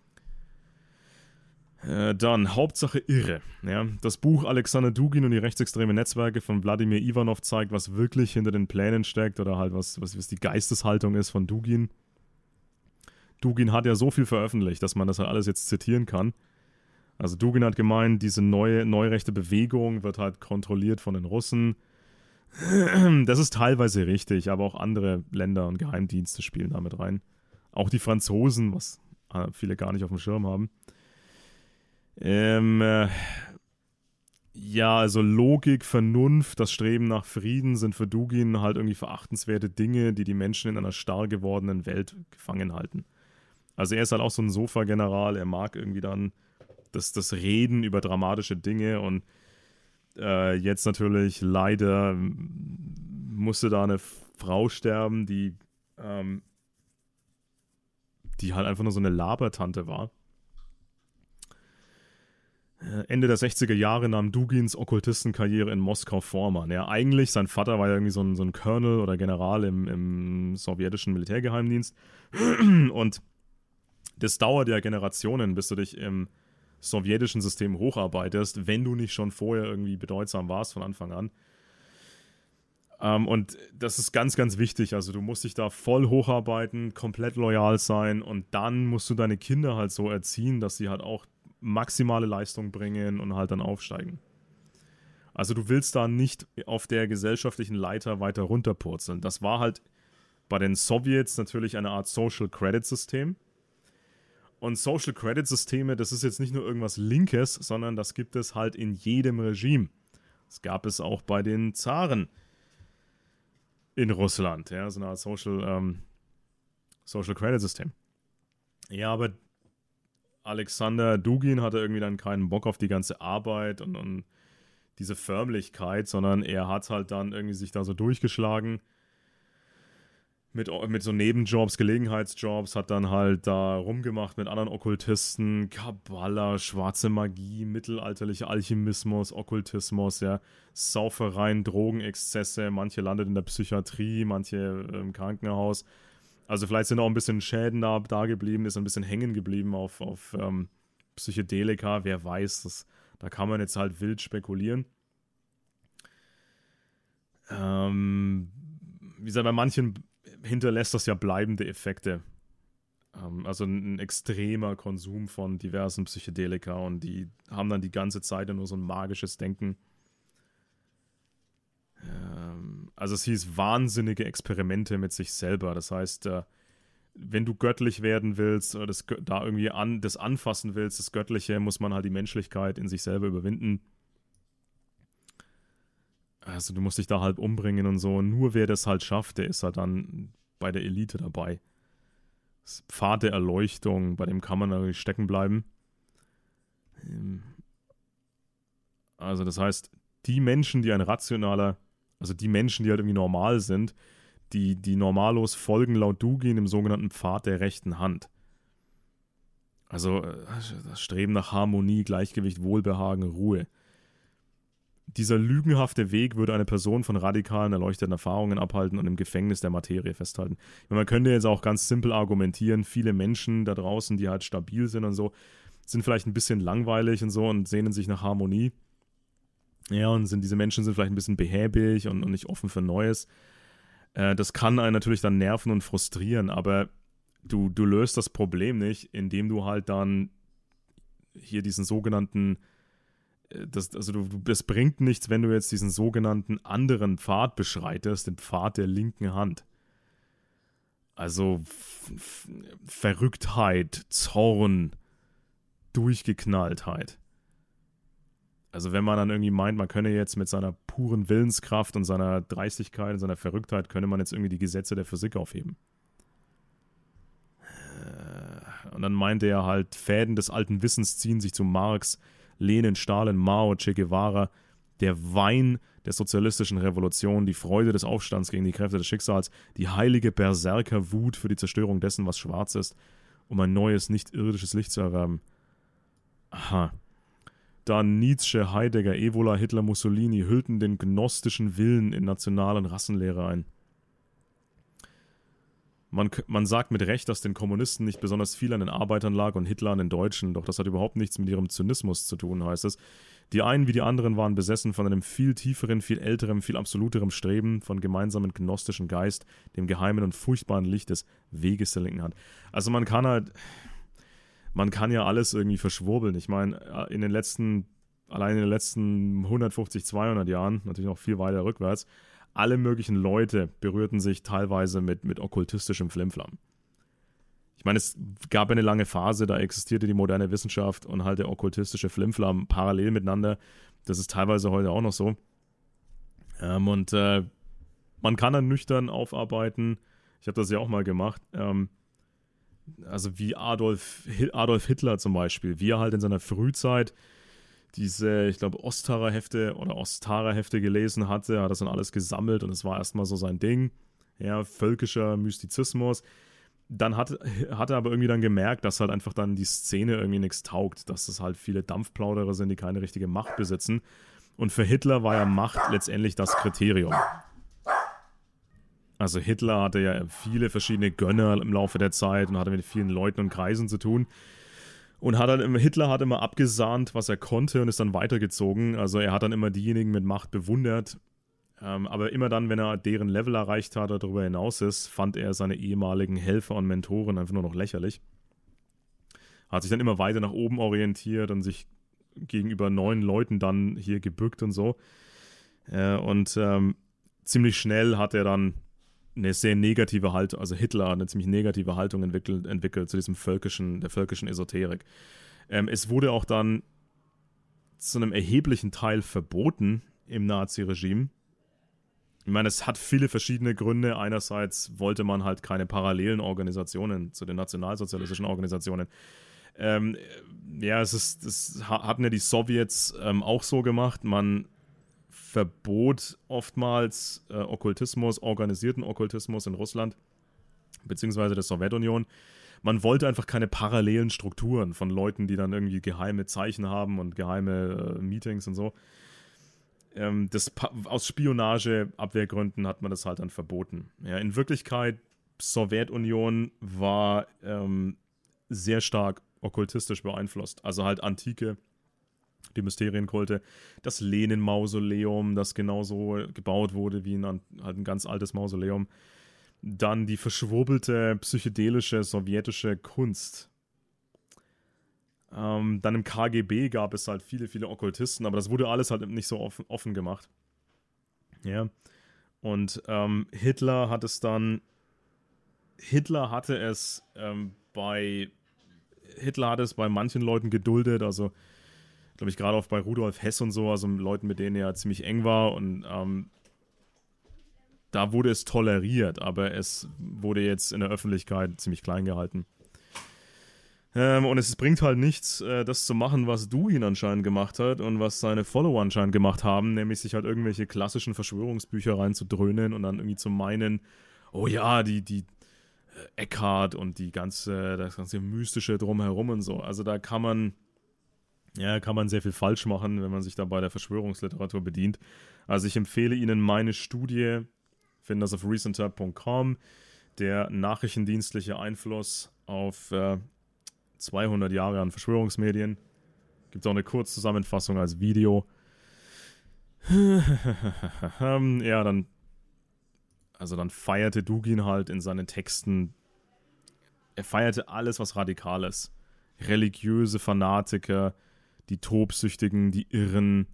Dann Hauptsache irre. Ja? Das Buch Alexander Dugin und die rechtsextremen Netzwerke von Wladimir Ivanov zeigt, was wirklich hinter den Plänen steckt oder halt was die Geisteshaltung ist von Dugin. Dugin hat ja so viel veröffentlicht, dass man das halt alles jetzt zitieren kann. Also Dugin hat gemeint, diese neurechte Bewegung wird halt kontrolliert von den Russen. Das ist teilweise richtig, aber auch andere Länder und Geheimdienste spielen damit rein. Auch die Franzosen, was viele gar nicht auf dem Schirm haben. Ja, also Logik, Vernunft, das Streben nach Frieden sind für Dugin halt irgendwie verachtenswerte Dinge, die die Menschen in einer starr gewordenen Welt gefangen halten. Also er ist halt auch so ein Sofa-General, er mag irgendwie dann das Reden über dramatische Dinge und jetzt natürlich leider musste da eine Frau sterben, die halt einfach nur so eine Labertante war. Ende der 60er Jahre nahm Dugins Okkultistenkarriere in Moskau Form an. Ja, eigentlich, sein Vater war ja irgendwie so ein Colonel oder General im sowjetischen Militärgeheimdienst. Und das dauert ja Generationen, bis du dich im sowjetischen System hocharbeitest, wenn du nicht schon vorher irgendwie bedeutsam warst von Anfang an. Und das ist ganz, ganz wichtig. Also du musst dich da voll hocharbeiten, komplett loyal sein und dann musst du deine Kinder halt so erziehen, dass sie halt auch maximale Leistung bringen und halt dann aufsteigen. Also du willst da nicht auf der gesellschaftlichen Leiter weiter runterpurzeln. Das war halt bei den Sowjets natürlich eine Art Social Credit System. Und Social Credit Systeme, das ist jetzt nicht nur irgendwas Linkes, sondern das gibt es halt in jedem Regime. Das gab es auch bei den Zaren in Russland, ja, so eine Art Social Credit System. Ja, aber Alexander Dugin hatte irgendwie dann keinen Bock auf die ganze Arbeit und diese Förmlichkeit, sondern er hat halt dann irgendwie sich da so durchgeschlagen mit so Nebenjobs, Gelegenheitsjobs, hat dann halt da rumgemacht mit anderen Okkultisten, Kabbala, schwarze Magie, mittelalterlicher Alchemismus, Okkultismus, ja, Saufereien, Drogenexzesse, manche landet in der Psychiatrie, manche im Krankenhaus. Also vielleicht sind auch ein bisschen Schäden da geblieben, ist ein bisschen hängen geblieben auf Psychedelika, wer weiß, da kann man jetzt halt wild spekulieren. Wie gesagt, bei manchen hinterlässt das ja bleibende Effekte. Also ein extremer Konsum von diversen Psychedelika und die haben dann die ganze Zeit nur so ein magisches Denken. Also es hieß wahnsinnige Experimente mit sich selber. Das heißt, wenn du göttlich werden willst oder da irgendwie das anfassen willst, das Göttliche, muss man halt die Menschlichkeit in sich selber überwinden. Also du musst dich da halt umbringen und so. Und nur wer das halt schafft, der ist halt dann bei der Elite dabei. Das Pfad der Erleuchtung, bei dem kann man natürlich stecken bleiben. Also das heißt, die Menschen, die die Menschen, die halt irgendwie normal sind, die normalos folgen laut Dugin im sogenannten Pfad der rechten Hand. Also das Streben nach Harmonie, Gleichgewicht, Wohlbehagen, Ruhe. Dieser lügenhafte Weg würde eine Person von radikalen, erleuchteten Erfahrungen abhalten und im Gefängnis der Materie festhalten. Man könnte jetzt auch ganz simpel argumentieren, viele Menschen da draußen, die halt stabil sind und so, sind vielleicht ein bisschen langweilig und so und sehnen sich nach Harmonie. Ja, und diese Menschen sind vielleicht ein bisschen behäbig und nicht offen für Neues. Das kann einen natürlich dann nerven und frustrieren, aber du löst das Problem nicht, indem du halt dann hier diesen sogenannten es bringt nichts, wenn du jetzt diesen sogenannten anderen Pfad beschreitest, den Pfad der linken Hand. Also Verrücktheit, Zorn, Durchgeknalltheit. Also wenn man dann irgendwie meint, man könne jetzt mit seiner puren Willenskraft und seiner Dreistigkeit und seiner Verrücktheit, könne man jetzt irgendwie die Gesetze der Physik aufheben. Und dann meinte er halt, Fäden des alten Wissens ziehen sich zu Marx, Lenin, Stalin, Mao, Che Guevara, der Wein der sozialistischen Revolution, die Freude des Aufstands gegen die Kräfte des Schicksals, die heilige Berserkerwut für die Zerstörung dessen, was schwarz ist, um ein neues, nicht-irdisches Licht zu erwerben. Aha. Dann Nietzsche, Heidegger, Evola, Hitler, Mussolini hüllten den gnostischen Willen in National- und Rassenlehre ein. Man sagt mit Recht, dass den Kommunisten nicht besonders viel an den Arbeitern lag und Hitler an den Deutschen, doch das hat überhaupt nichts mit ihrem Zynismus zu tun, heißt es. Die einen wie die anderen waren besessen von einem viel tieferen, viel älteren, viel absoluterem Streben, von gemeinsamen gnostischen Geist, dem geheimen und furchtbaren Licht des Weges der linken Hand. Also man kann ja alles irgendwie verschwurbeln. Ich meine, allein in den letzten 150, 200 Jahren, natürlich noch viel weiter rückwärts, alle möglichen Leute berührten sich teilweise mit okkultistischem Flimflam. Ich meine, es gab eine lange Phase, da existierte die moderne Wissenschaft und halt der okkultistische Flimflam parallel miteinander. Das ist teilweise heute auch noch so. Man kann dann nüchtern aufarbeiten. Ich habe das ja auch mal gemacht. Also wie Adolf Hitler zum Beispiel, wie er halt in seiner Frühzeit diese, ich glaube, Ostara-Hefte gelesen hatte, hat das dann alles gesammelt und es war erstmal so sein Ding. Ja, völkischer Mystizismus. Dann hat er aber irgendwie dann gemerkt, dass halt einfach dann die Szene irgendwie nichts taugt, dass es halt viele Dampfplauderer sind, die keine richtige Macht besitzen. Und für Hitler war ja Macht letztendlich das Kriterium. Also Hitler hatte ja viele verschiedene Gönner im Laufe der Zeit und hatte mit vielen Leuten und Kreisen zu tun. Und Hitler hat immer abgesahnt, was er konnte und ist dann weitergezogen. Also er hat dann immer diejenigen mit Macht bewundert. Aber immer dann, wenn er deren Level erreicht hat oder darüber hinaus ist, fand er seine ehemaligen Helfer und Mentoren einfach nur noch lächerlich. Hat sich dann immer weiter nach oben orientiert und sich gegenüber neuen Leuten dann hier gebückt und so. Ziemlich schnell hat er dann eine sehr negative Haltung, also Hitler hat eine ziemlich negative Haltung entwickelt zu der völkischen Esoterik. Es wurde auch dann zu einem erheblichen Teil verboten im Nazi-Regime. Ich meine, es hat viele verschiedene Gründe. Einerseits wollte man halt keine parallelen Organisationen zu den nationalsozialistischen Organisationen. Das hatten ja die Sowjets auch so gemacht. Man verbot oftmals Okkultismus, organisierten Okkultismus in Russland, beziehungsweise der Sowjetunion. Man wollte einfach keine parallelen Strukturen von Leuten, die dann irgendwie geheime Zeichen haben und geheime Meetings und so. Aus Spionageabwehrgründen hat man das halt dann verboten. Ja, in Wirklichkeit, Sowjetunion war sehr stark okkultistisch beeinflusst. Also halt Antike, die Mysterienkulte, das Lenin-Mausoleum, das genauso gebaut wurde wie halt ein ganz altes Mausoleum. Dann die verschwurbelte, psychedelische, sowjetische Kunst. Dann im KGB gab es halt viele, viele Okkultisten, aber das wurde alles halt nicht so offen gemacht. Ja. Und Hitler hatte es bei manchen Leuten geduldet, also glaube ich, gerade auch bei Rudolf Hess und so, also Leuten, mit denen er ziemlich eng war und da wurde es toleriert, aber es wurde jetzt in der Öffentlichkeit ziemlich klein gehalten. Und es bringt halt nichts, das zu machen, was Dugin anscheinend gemacht hat und was seine Follower anscheinend gemacht haben, nämlich sich halt irgendwelche klassischen Verschwörungsbücher reinzudröhnen und dann irgendwie zu meinen, oh ja, die Eckhart und das ganze Mystische drumherum und so. Also da kann man sehr viel falsch machen, wenn man sich da bei der Verschwörungsliteratur bedient. Also ich empfehle Ihnen meine Studie, finden das auf recenter.com, der nachrichtendienstliche Einfluss auf 200 Jahre an Verschwörungsmedien. Gibt auch eine Kurzzusammenfassung als Video. Ja, dann feierte Dugin halt in seinen Texten, er feierte alles, was radikal ist. Religiöse Fanatiker, die Tobsüchtigen, die Irren.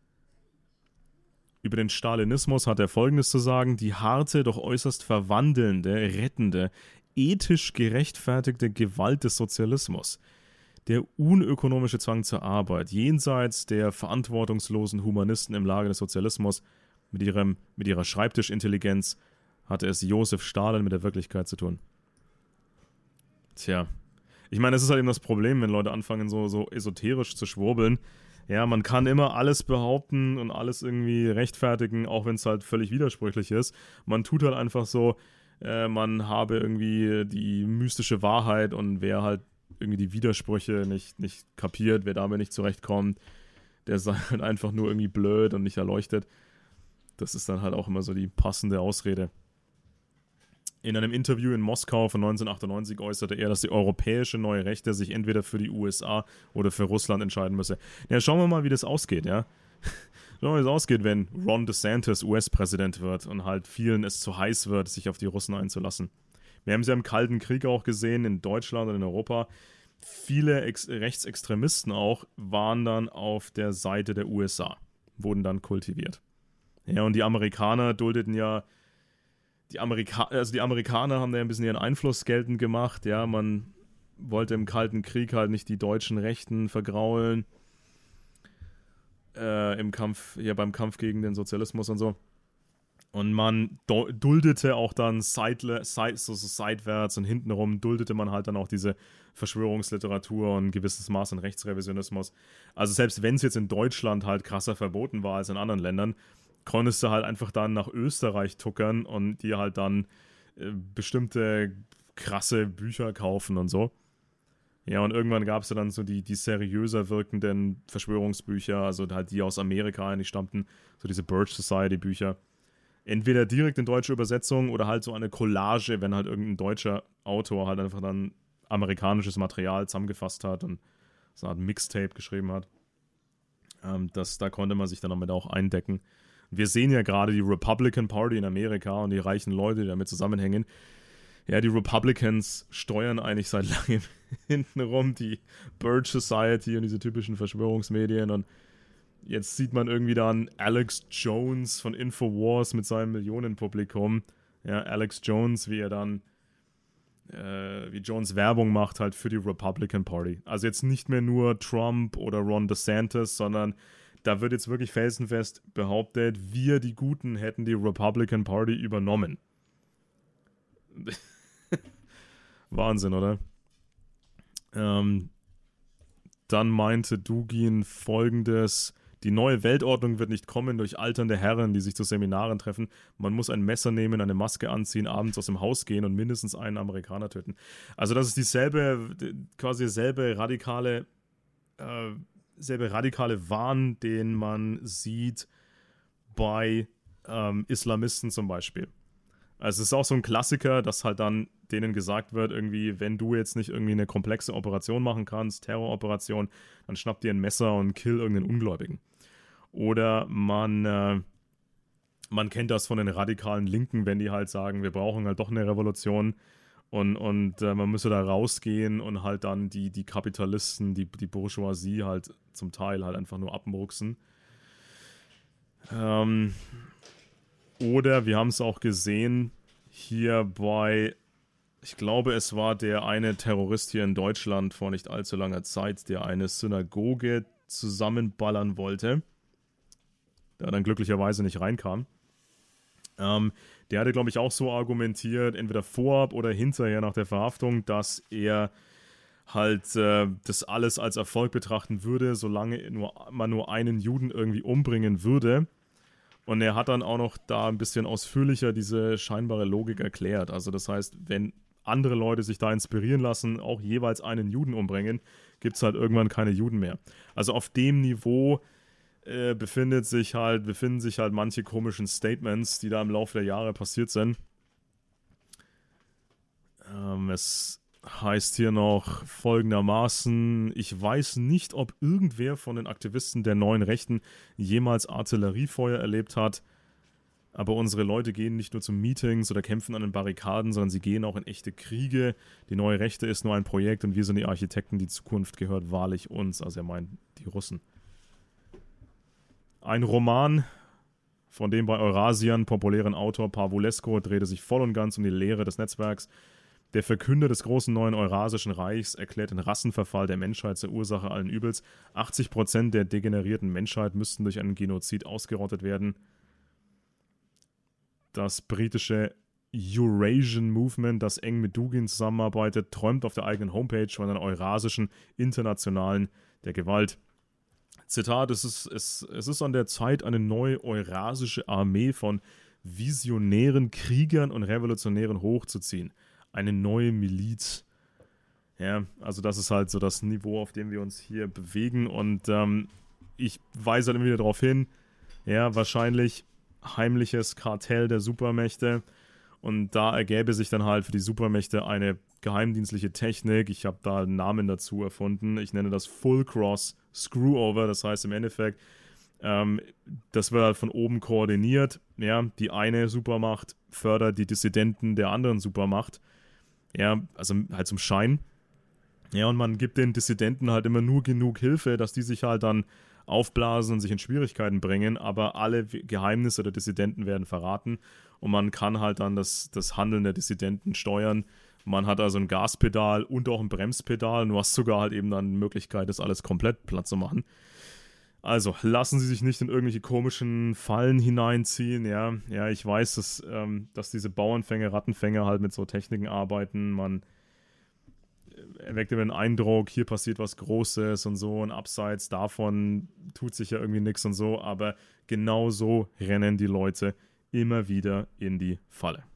Über den Stalinismus hat er Folgendes zu sagen: Die harte, doch äußerst verwandelnde, rettende, ethisch gerechtfertigte Gewalt des Sozialismus, der unökonomische Zwang zur Arbeit, jenseits der verantwortungslosen Humanisten im Lager des Sozialismus, mit ihrer Schreibtischintelligenz, hatte es Josef Stalin mit der Wirklichkeit zu tun. Tja. Ich meine, das ist halt eben das Problem, wenn Leute anfangen, so esoterisch zu schwurbeln. Ja, man kann immer alles behaupten und alles irgendwie rechtfertigen, auch wenn es halt völlig widersprüchlich ist. Man tut halt einfach so, man habe irgendwie die mystische Wahrheit und wer halt irgendwie die Widersprüche nicht kapiert, wer damit nicht zurechtkommt, der sei halt einfach nur irgendwie blöd und nicht erleuchtet. Das ist dann halt auch immer so die passende Ausrede. In einem Interview in Moskau von 1998 äußerte er, dass die europäische neue Rechte sich entweder für die USA oder für Russland entscheiden müsse. Ja, schauen wir mal, wie das ausgeht, ja. Schauen wir mal, wie es ausgeht, wenn Ron DeSantis US-Präsident wird und halt vielen es zu heiß wird, sich auf die Russen einzulassen. Wir haben es ja im Kalten Krieg auch gesehen, in Deutschland und in Europa. Viele Rechtsextremisten auch waren dann auf der Seite der USA, wurden dann kultiviert. Ja, und die Amerikaner duldeten ja die Amerikaner haben da ein bisschen ihren Einfluss geltend gemacht. Ja, man wollte im Kalten Krieg halt nicht die deutschen Rechten vergraulen. Beim Kampf gegen den Sozialismus und so. Und man duldete auch dann seitwärts und hintenrum duldete man halt dann auch diese Verschwörungsliteratur und ein gewisses Maß an Rechtsrevisionismus. Also selbst wenn es jetzt in Deutschland halt krasser verboten war als in anderen Ländern, konntest du halt einfach dann nach Österreich tuckern und dir halt dann bestimmte krasse Bücher kaufen und so. Ja, und irgendwann gab es ja dann so die seriöser wirkenden Verschwörungsbücher, also halt die aus Amerika eigentlich stammten, so diese Birch Society Bücher. Entweder direkt in deutsche Übersetzung oder halt so eine Collage, wenn halt irgendein deutscher Autor halt einfach dann amerikanisches Material zusammengefasst hat und so eine Art Mixtape geschrieben hat. Da konnte man sich dann damit auch eindecken. Wir sehen ja gerade die Republican Party in Amerika und die reichen Leute, die damit zusammenhängen. Ja, die Republicans steuern eigentlich seit langem hintenrum die Birch Society und diese typischen Verschwörungsmedien. Und jetzt sieht man irgendwie dann Alex Jones von Infowars mit seinem Millionenpublikum. Ja, Alex Jones, wie er dann wie Jones Werbung macht halt für die Republican Party. Also jetzt nicht mehr nur Trump oder Ron DeSantis, sondern da wird jetzt wirklich felsenfest behauptet, wir, die Guten, hätten die Republican Party übernommen. Wahnsinn, oder? Dann meinte Dugin Folgendes: Die neue Weltordnung wird nicht kommen durch alternde Herren, die sich zu Seminaren treffen. Man muss ein Messer nehmen, eine Maske anziehen, abends aus dem Haus gehen und mindestens einen Amerikaner töten. Also das ist quasi dieselbe radikale Wahn, den man sieht bei Islamisten zum Beispiel. Also es ist auch so ein Klassiker, dass halt dann denen gesagt wird, irgendwie, wenn du jetzt nicht irgendwie eine komplexe Operation machen kannst, Terroroperation, dann schnapp dir ein Messer und kill irgendeinen Ungläubigen. Oder man kennt das von den radikalen Linken, wenn die halt sagen, wir brauchen halt doch eine Revolution und man müsse da rausgehen und halt dann die Kapitalisten, die Bourgeoisie halt zum Teil halt einfach nur abmurksen. Oder wir haben es auch gesehen hier ich glaube, es war der eine Terrorist hier in Deutschland vor nicht allzu langer Zeit, der eine Synagoge zusammenballern wollte, der dann glücklicherweise nicht reinkam. Der hatte, glaube ich, auch so argumentiert, entweder vorab oder hinterher nach der Verhaftung, dass er halt das alles als Erfolg betrachten würde, solange man nur einen Juden irgendwie umbringen würde. Und er hat dann auch noch da ein bisschen ausführlicher diese scheinbare Logik erklärt. Also das heißt, wenn andere Leute sich da inspirieren lassen, auch jeweils einen Juden umbringen, gibt es halt irgendwann keine Juden mehr. Also auf dem Niveau befinden sich halt manche komischen Statements, die da im Laufe der Jahre passiert sind. Es heißt hier noch folgendermaßen: Ich weiß nicht, ob irgendwer von den Aktivisten der neuen Rechten jemals Artilleriefeuer erlebt hat, aber unsere Leute gehen nicht nur zu Meetings oder kämpfen an den Barrikaden, sondern sie gehen auch in echte Kriege. Die neue Rechte ist nur ein Projekt und wir sind die Architekten, die Zukunft gehört wahrlich uns. Also er meint die Russen. Ein Roman von dem bei Eurasian populären Autor Pavulescu drehte sich voll und ganz um die Lehre des Netzwerks. Der Verkünder des großen neuen Eurasischen Reichs erklärt den Rassenverfall der Menschheit zur Ursache allen Übels. 80% der degenerierten Menschheit müssten durch einen Genozid ausgerottet werden. Das britische Eurasian Movement, das eng mit Dugin zusammenarbeitet, träumt auf der eigenen Homepage von einer Eurasischen Internationalen der Gewalt. Zitat, es ist an der Zeit, eine neue eurasische Armee von visionären Kriegern und Revolutionären hochzuziehen. Eine neue Miliz. Ja, also das ist halt so das Niveau, auf dem wir uns hier bewegen und ich weise halt immer wieder darauf hin, ja, wahrscheinlich heimliches Kartell der Supermächte und da ergäbe sich dann halt für die Supermächte eine geheimdienstliche Technik. Ich habe da einen Namen dazu erfunden. Ich nenne das Full Cross Screwover. Das heißt im Endeffekt, das wird halt von oben koordiniert. Ja, die eine Supermacht fördert die Dissidenten der anderen Supermacht. Ja, also halt zum Schein. Ja, und man gibt den Dissidenten halt immer nur genug Hilfe, dass die sich halt dann aufblasen und sich in Schwierigkeiten bringen, aber alle Geheimnisse der Dissidenten werden verraten und man kann halt dann das Handeln der Dissidenten steuern. Man hat also ein Gaspedal und auch ein Bremspedal und du hast sogar halt eben dann die Möglichkeit, das alles komplett platt zu machen. Also, lassen Sie sich nicht in irgendwelche komischen Fallen hineinziehen, ja. Ja, ich weiß, dass diese Bauernfänger, Rattenfänger halt mit so Techniken arbeiten. Man erweckt immer den Eindruck, hier passiert was Großes und so und abseits davon tut sich ja irgendwie nichts und so, aber genau so rennen die Leute immer wieder in die Falle.